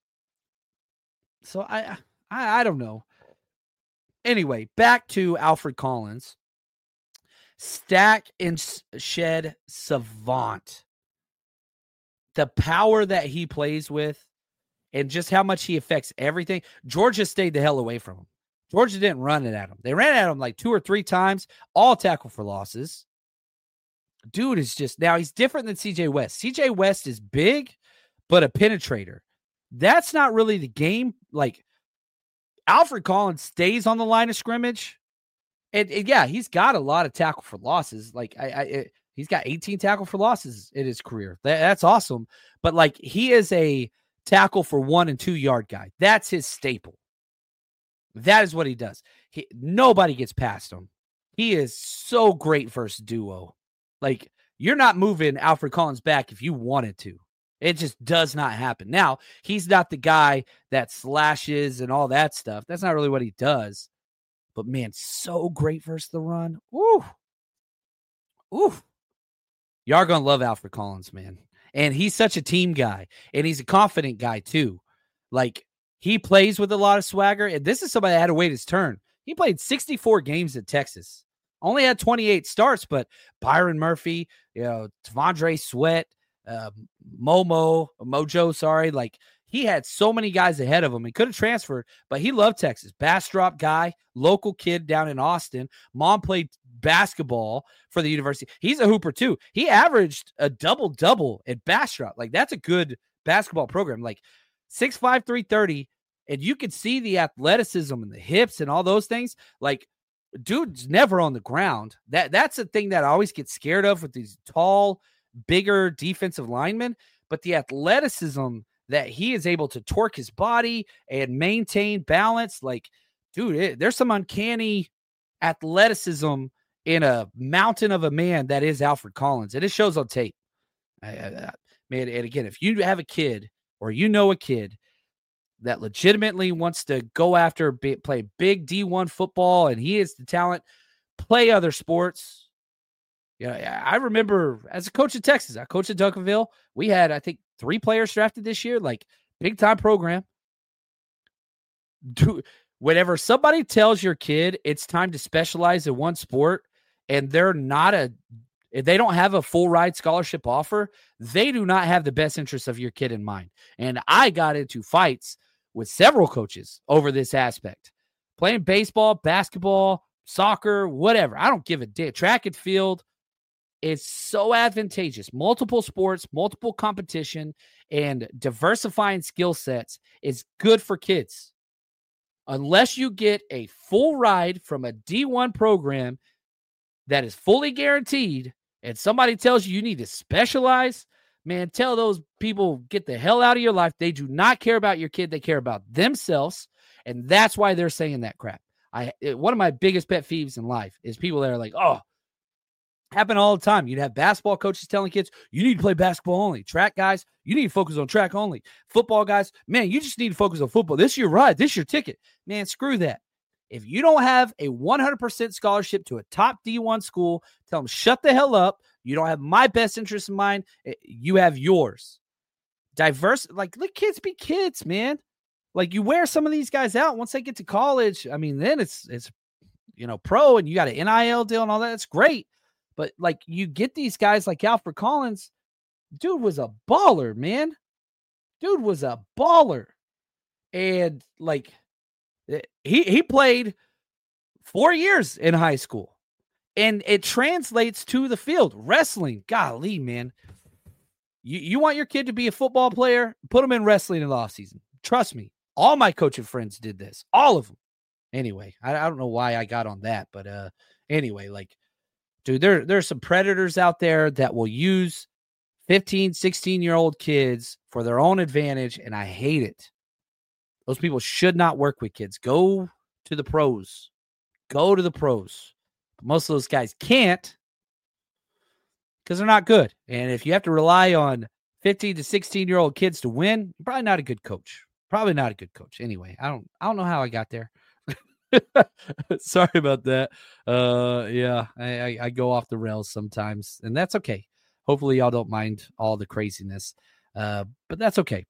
So I don't know. Anyway, back to Alfred Collins. Stack and shed savant. The power that he plays with and just how much he affects everything. Georgia stayed the hell away from him. Georgia didn't run it at him. They ran at him like 2 or 3 times, all tackle for losses. Dude is just, now he's different than CJ West. CJ West is big, but a penetrator. That's not really the game. Like, Alfred Collins stays on the line of scrimmage. And yeah, he's got a lot of tackle for losses. Like, he's got 18 tackle for losses in his career. That's awesome. But like, he is a tackle for 1 and 2 yard guy. That's his staple. That is what he does. Nobody gets past him. He is so great versus duo. Like, you're not moving Alfred Collins back if you wanted to. It just does not happen. Now, he's not the guy that slashes and all that stuff. That's not really what he does. But, man, so great versus the run. Woo. Ooh. Y'all going to love Alfred Collins, man. And he's such a team guy. And he's a confident guy, too. Like, he plays with a lot of swagger. And this is somebody that had to wait his turn. He played 64 games at Texas. Only had 28 starts, but Byron Murphy, T'Vondre Sweat, Mojo, like, he had so many guys ahead of him. He could have transferred, but he loved Texas. Bastrop guy, local kid down in Austin. Mom played basketball for the university. He's a hooper too. He averaged a double-double at Bastrop. Like, that's a good basketball program. Like, 6'5", 330, and you could see the athleticism and the hips and all those things. Like, dude's never on the ground. That's a thing that I always get scared of with these tall, bigger defensive linemen. But the athleticism that he is able to torque his body and maintain balance, like, dude, there's some uncanny athleticism in a mountain of a man that is Alfred Collins, and it shows on tape. Man, and again, if you have a kid or you know a kid that legitimately wants to go after, play big D1 football, and he has the talent, play other sports. I remember as a coach in Texas, I coached at Duncanville. We had, I think, 3 players drafted this year, like, big time program. Dude, whenever somebody tells your kid it's time to specialize in one sport and they don't have a full ride scholarship offer, they do not have the best interest of your kid in mind. And I got into fights with several coaches over this aspect. Playing baseball, basketball, soccer, whatever. I don't give a damn. Track and field. It's so advantageous. Multiple sports, multiple competition, and diversifying skill sets is good for kids. Unless you get a full ride from a D1 program that is fully guaranteed and somebody tells you need to specialize, man, tell those people, get the hell out of your life. They do not care about your kid. They care about themselves, and that's why they're saying that crap. One of my biggest pet peeves in life is people that are like, oh, happen all the time. You'd have basketball coaches telling kids, you need to play basketball only. Track guys, you need to focus on track only. Football guys, man, you just need to focus on football. This is your ride. This is your ticket. Man, screw that. If you don't have a 100% scholarship to a top D1 school, tell them, shut the hell up. You don't have my best interest in mind. You have yours. Diverse, like, let kids be kids, man. Like, you wear some of these guys out once they get to college. I mean, then it's pro, and you got an NIL deal and all that. It's great. But, like, you get these guys like Alfred Collins. Dude was a baller, man. Dude was a baller. And, like, he played 4 years in high school. And it translates to the field. Wrestling, golly, man. You want your kid to be a football player? Put him in wrestling in the offseason. Trust me. All my coaching friends did this. All of them. Anyway, I don't know why I got on that. But anyway, like, dude, there's some predators out there that will use 15, 16-year-old kids for their own advantage, and I hate it. Those people should not work with kids. Go to the pros. Go to the pros. But most of those guys can't because they're not good. And if you have to rely on 15 to 16-year-old kids to win, you're probably not a good coach. Probably not a good coach. Anyway, I don't know how I got there. Sorry about that. Yeah, I go off the rails sometimes, and that's okay. Hopefully y'all don't mind all the craziness. But that's okay.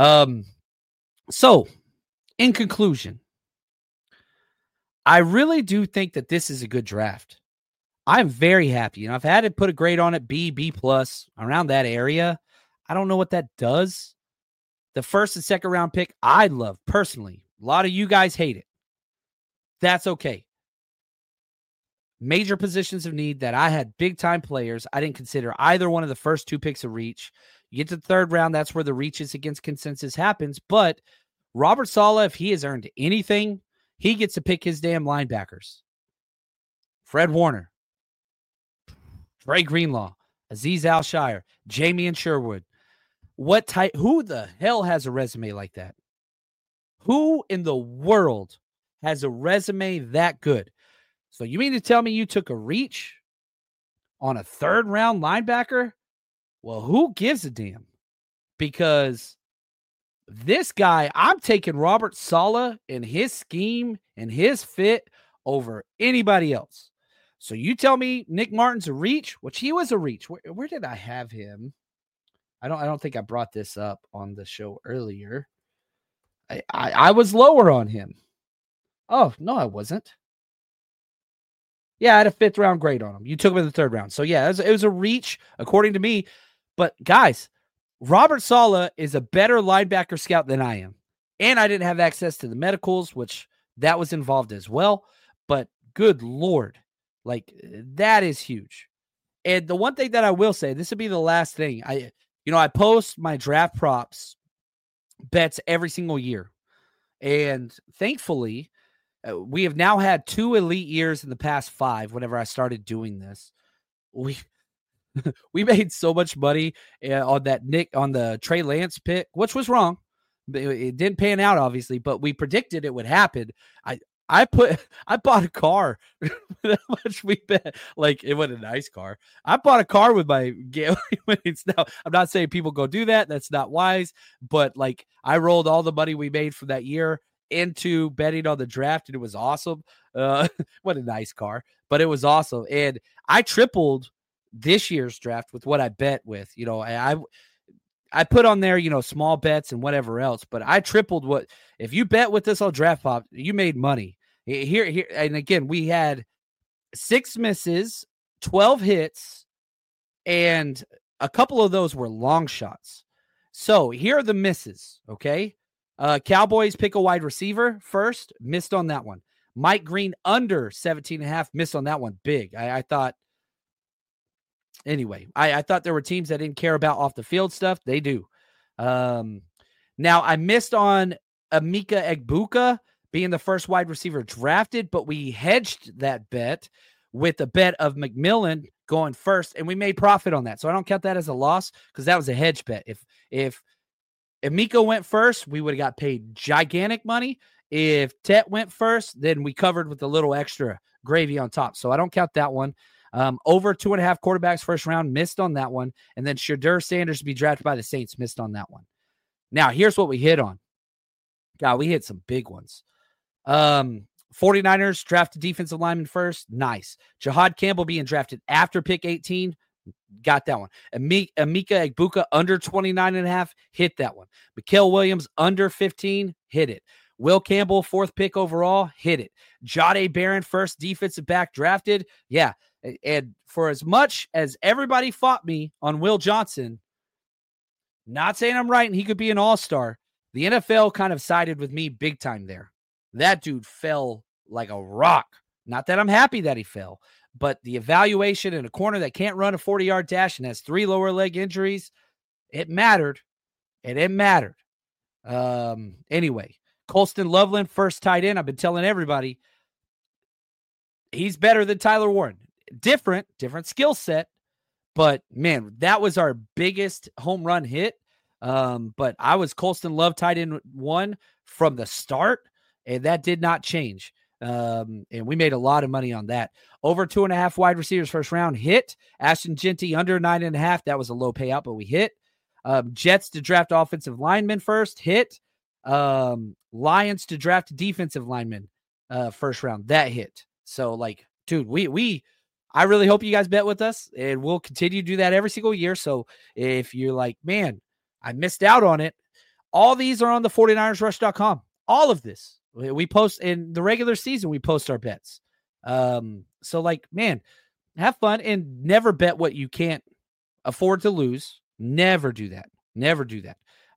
So in conclusion, I really do think that this is a good draft. I'm very happy. I've had to put a grade on it, B plus, around that area. I don't know what that does, The first and second round pick, I love personally. A lot of you guys hate it. That's okay. Major positions of need that I had big time players. I didn't consider either one of the first two picks a reach. You get to the third round, that's where the reaches against consensus happens. But Robert Saleh, if he has earned anything, he gets to pick his damn linebackers. Fred Warner, Dre Greenlaw, Azeez Al-Shaair, Jamie Sherwood. Who the hell has a resume like that? Who in the world has a resume that good? So you mean to tell me you took a reach on a third round linebacker? Well, who gives a damn? Because this guy, I'm taking Robert Saleh and his scheme and his fit over anybody else. So you tell me Nick Martin's a reach, which he was a reach. Where did I have him? I don't think I brought this up on the show earlier. I was lower on him. Oh, no, I wasn't. Yeah, I had a 5th round grade on him. You took him in the 3rd round. So, yeah, it was a reach, according to me. But, guys, Robert Saleh is a better linebacker scout than I am. And I didn't have access to the medicals, which that was involved as well. But, good Lord, like, that is huge. And the one thing that I will say, this will be the last thing. I post my draft props bets every single year. And thankfully, we have now had 2 elite years in the past 5. Whenever I started doing this, we made so much money on the Trey Lance pick, which was wrong. It didn't pan out, obviously, but we predicted it would happen. I bought a car. How much we bet? Like, it wasn't a nice car. I bought a car with my gambling winnings. Now, I'm not saying people go do that. That's not wise. But like, I rolled all the money we made from that year into betting on the draft, and it was awesome. What a nice car, but it was awesome. And I tripled this year's draft with what I bet with. I put on there, small bets and whatever else, but I tripled what if you bet with this on Draft Pop, you made money. Here, and again, we had 6 misses, 12 hits, and a couple of those were long shots. So here are the misses, okay? Cowboys pick a wide receiver first, missed on that one. Mike Green under 17.5, missed on that one big. I thought, anyway, I thought there were teams that didn't care about off the field stuff. They do. Now I missed on Emeka Egbuka being the first wide receiver drafted, but we hedged that bet with a bet of McMillan going first, and we made profit on that. So I don't count that as a loss because that was a hedge bet. If Emeka went first, we would have got paid gigantic money. If Tet went first, then we covered with a little extra gravy on top. So I don't count that one. Over 2.5 quarterbacks first round, missed on that one. And then Shadur Sanders to be drafted by the Saints, missed on that one. Now, here's what we hit on. God, we hit some big ones. 49ers drafted defensive lineman first. Nice. Jahad Campbell being drafted after pick 18. Got that one. Emeka Egbuka under 29.5. Hit that one. Mikael Williams under 15. Hit it. Will Campbell, 4th pick overall. Hit it. Jahdae Barron, first defensive back drafted. Yeah. And for as much as everybody fought me on Will Johnson, not saying I'm right and he could be an all-star, the NFL kind of sided with me big time there. That dude fell like a rock. Not that I'm happy that he fell, but the evaluation in a corner that can't run a 40-yard dash and has 3 lower leg injuries, it mattered. And it mattered. Anyway, Colston Loveland, first tight end. I've been telling everybody he's better than Tyler Warren. Different skill set, but man, that was our biggest home run hit. But I was Colston Love tight end 1 from the start, and that did not change. And we made a lot of money on that. Over 2.5 wide receivers first round hit. Ashton Jeanty under 9.5. That was a low payout, but we hit. Jets to draft offensive lineman first hit. Lions to draft defensive lineman first round, that hit. So like, dude, I really hope you guys bet with us, and we'll continue to do that every single year. So if you're like, man, I missed out on it, all these are on the 49ersrush.com. All of this. We post in the regular season, we post our bets. So like, man, have fun and never bet what you can't afford to lose. Never do that. Never do that.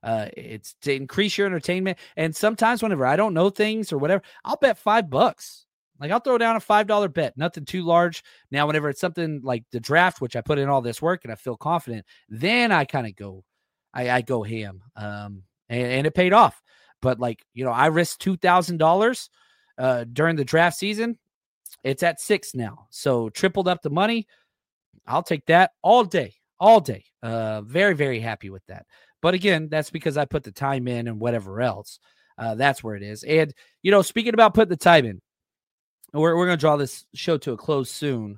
It's to increase your entertainment. And sometimes whenever I don't know things or whatever, I'll bet $5. Like I'll throw down a $5 bet, nothing too large. Now, whenever it's something like the draft, which I put in all this work and I feel confident, then I kind of go, I go ham. And it paid off. But like, I risked $2,000 during the draft season. It's at 6 now. So tripled up the money. I'll take that all day. Very, very happy with that. But again, that's because I put the time in and whatever else. That's where it is. And, speaking about putting the time in, we're going to draw this show to a close soon.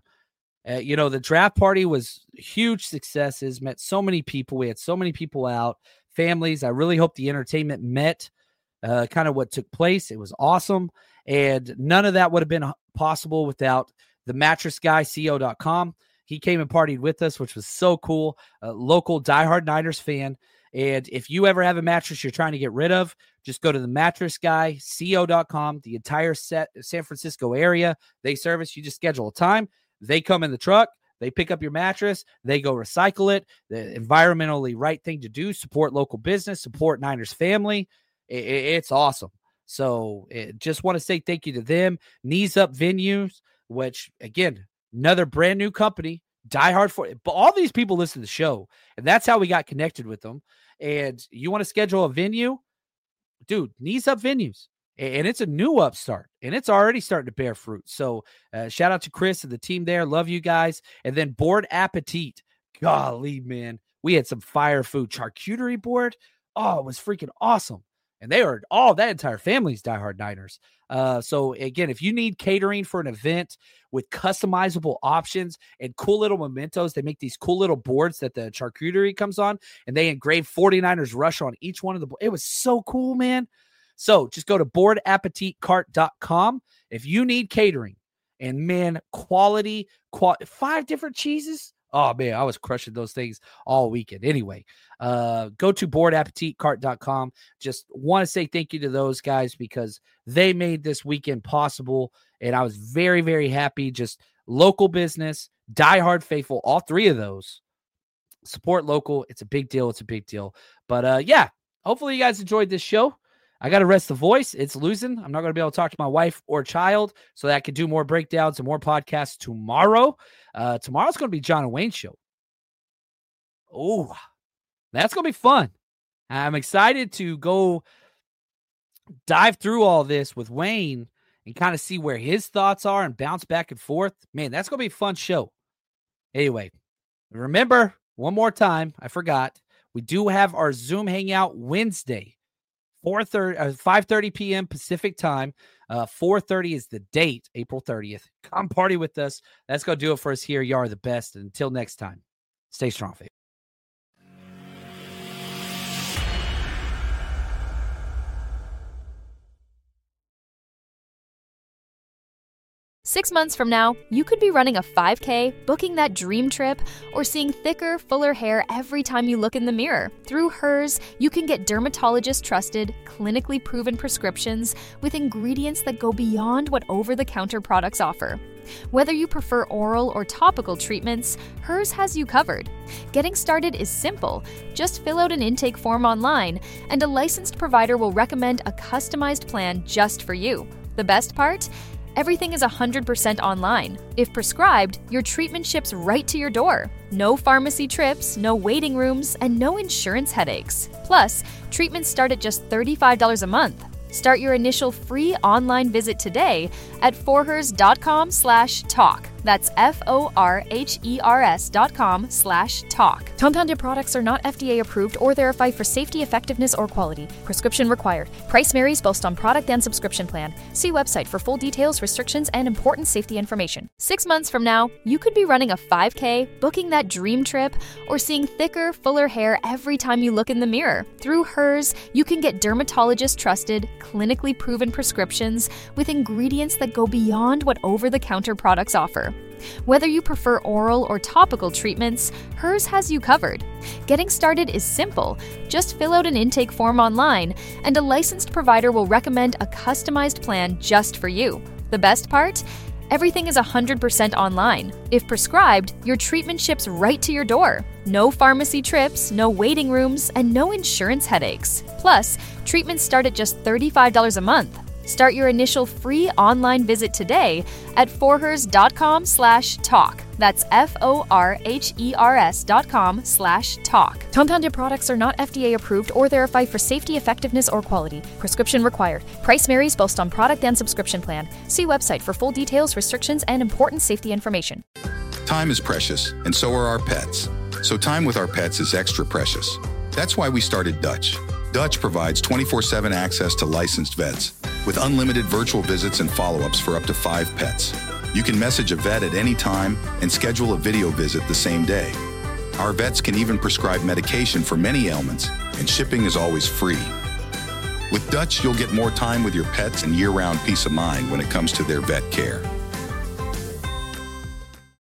The draft party was huge successes, met so many people. We had so many people out, families. I really hope the entertainment met kind of what took place. It was awesome. And none of that would have been possible without the mattress guy, CO.com. He came and partied with us, which was so cool. A local diehard Niners fan. And if you ever have a mattress you're trying to get rid of, just go to the mattress guy, CO.com, the entire San Francisco area. They service. You just schedule a time. They come in the truck. They pick up your mattress. They go recycle it. The environmentally right thing to do. Support local business. Support Niners family. It's awesome. So just want to say thank you to them. Knees Up Venues, which, again, another brand new company. Diehard for it. But all these people listen to the show, and that's how we got connected with them. And you want to schedule a venue? Dude, Knees Up Venues. And it's a new upstart, and it's already starting to bear fruit. So shout out to Chris and the team there. Love you guys. And then Board Appetit. Golly, man. We had some fire food. Charcuterie board. Oh, it was freaking awesome. And they are that entire family's diehard Niners. So again, if you need catering for an event with customizable options and cool little mementos, they make these cool little boards that the charcuterie comes on, and they engrave 49ers Rush on each one of the boards. It was so cool, man. So just go to boardappetitcart.com if you need catering. And man, quality 5 different cheeses. Oh, man, I was crushing those things all weekend. Anyway, go to boardappetitcart.com. Just want to say thank you to those guys because they made this weekend possible, and I was very, very happy. Just local business, diehard faithful, all 3 of those. Support local. It's a big deal. But, yeah, hopefully you guys enjoyed this show. I got to rest the voice. It's losing. I'm not going to be able to talk to my wife or child so that I can do more breakdowns and more podcasts tomorrow. Tomorrow's going to be John and Wayne's show. Oh, that's going to be fun. I'm excited to go dive through all this with Wayne and kind of see where his thoughts are and bounce back and forth. Man, that's going to be a fun show. Anyway, remember, one more time, I forgot, we do have our Zoom Hangout Wednesday. 5:30 p.m. Pacific time. 4:30 is the date, April 30th. Come party with us. That's going to do it for us here. You are the best. Until next time, stay strong, faith. 6 months from now, you could be running a 5K, booking that dream trip, or seeing thicker, fuller hair every time you look in the mirror. Through Hers, you can get dermatologist-trusted, clinically proven prescriptions with ingredients that go beyond what over-the-counter products offer. Whether you prefer oral or topical treatments, Hers has you covered. Getting started is simple. Just fill out an intake form online, and a licensed provider will recommend a customized plan just for you. The best part? Everything is 100% online. If prescribed, your treatment ships right to your door. No pharmacy trips, no waiting rooms, and no insurance headaches. Plus, treatments start at just $35 a month. Start your initial free online visit today at forhers.com/talk. That's forhers.com/talk. Compounded products are not FDA approved or verified for safety, effectiveness, or quality. Prescription required. Price varies both on product and subscription plan. See website for full details, restrictions, and important safety information. 6 months from now, you could be running a 5K, booking that dream trip, or seeing thicker, fuller hair every time you look in the mirror. Through Hers, you can get dermatologist-trusted, clinically proven prescriptions with ingredients that go beyond what over-the-counter products offer. Whether you prefer oral or topical treatments, Hers has you covered. Getting started is simple. Just fill out an intake form online, and a licensed provider will recommend a customized plan just for you. The best part? Everything is 100% online. If prescribed, your treatment ships right to your door. No pharmacy trips, no waiting rooms, and no insurance headaches. Plus, treatments start at just $35 a month. Start your initial free online visit today at forhers.com/talk. That's forhers.com/talk. Compounded products are not FDA approved or verified for safety, effectiveness, or quality. Prescription required. Price varies based on product and subscription plan. See website for full details, restrictions, and important safety information. Time is precious, and so are our pets. So time with our pets is extra precious. That's why we started Dutch. Dutch provides 24/7 access to licensed vets with unlimited virtual visits and follow-ups for up to 5 pets. You can message a vet at any time and schedule a video visit the same day. Our vets can even prescribe medication for many ailments, and shipping is always free. With Dutch, you'll get more time with your pets and year-round peace of mind when it comes to their vet care.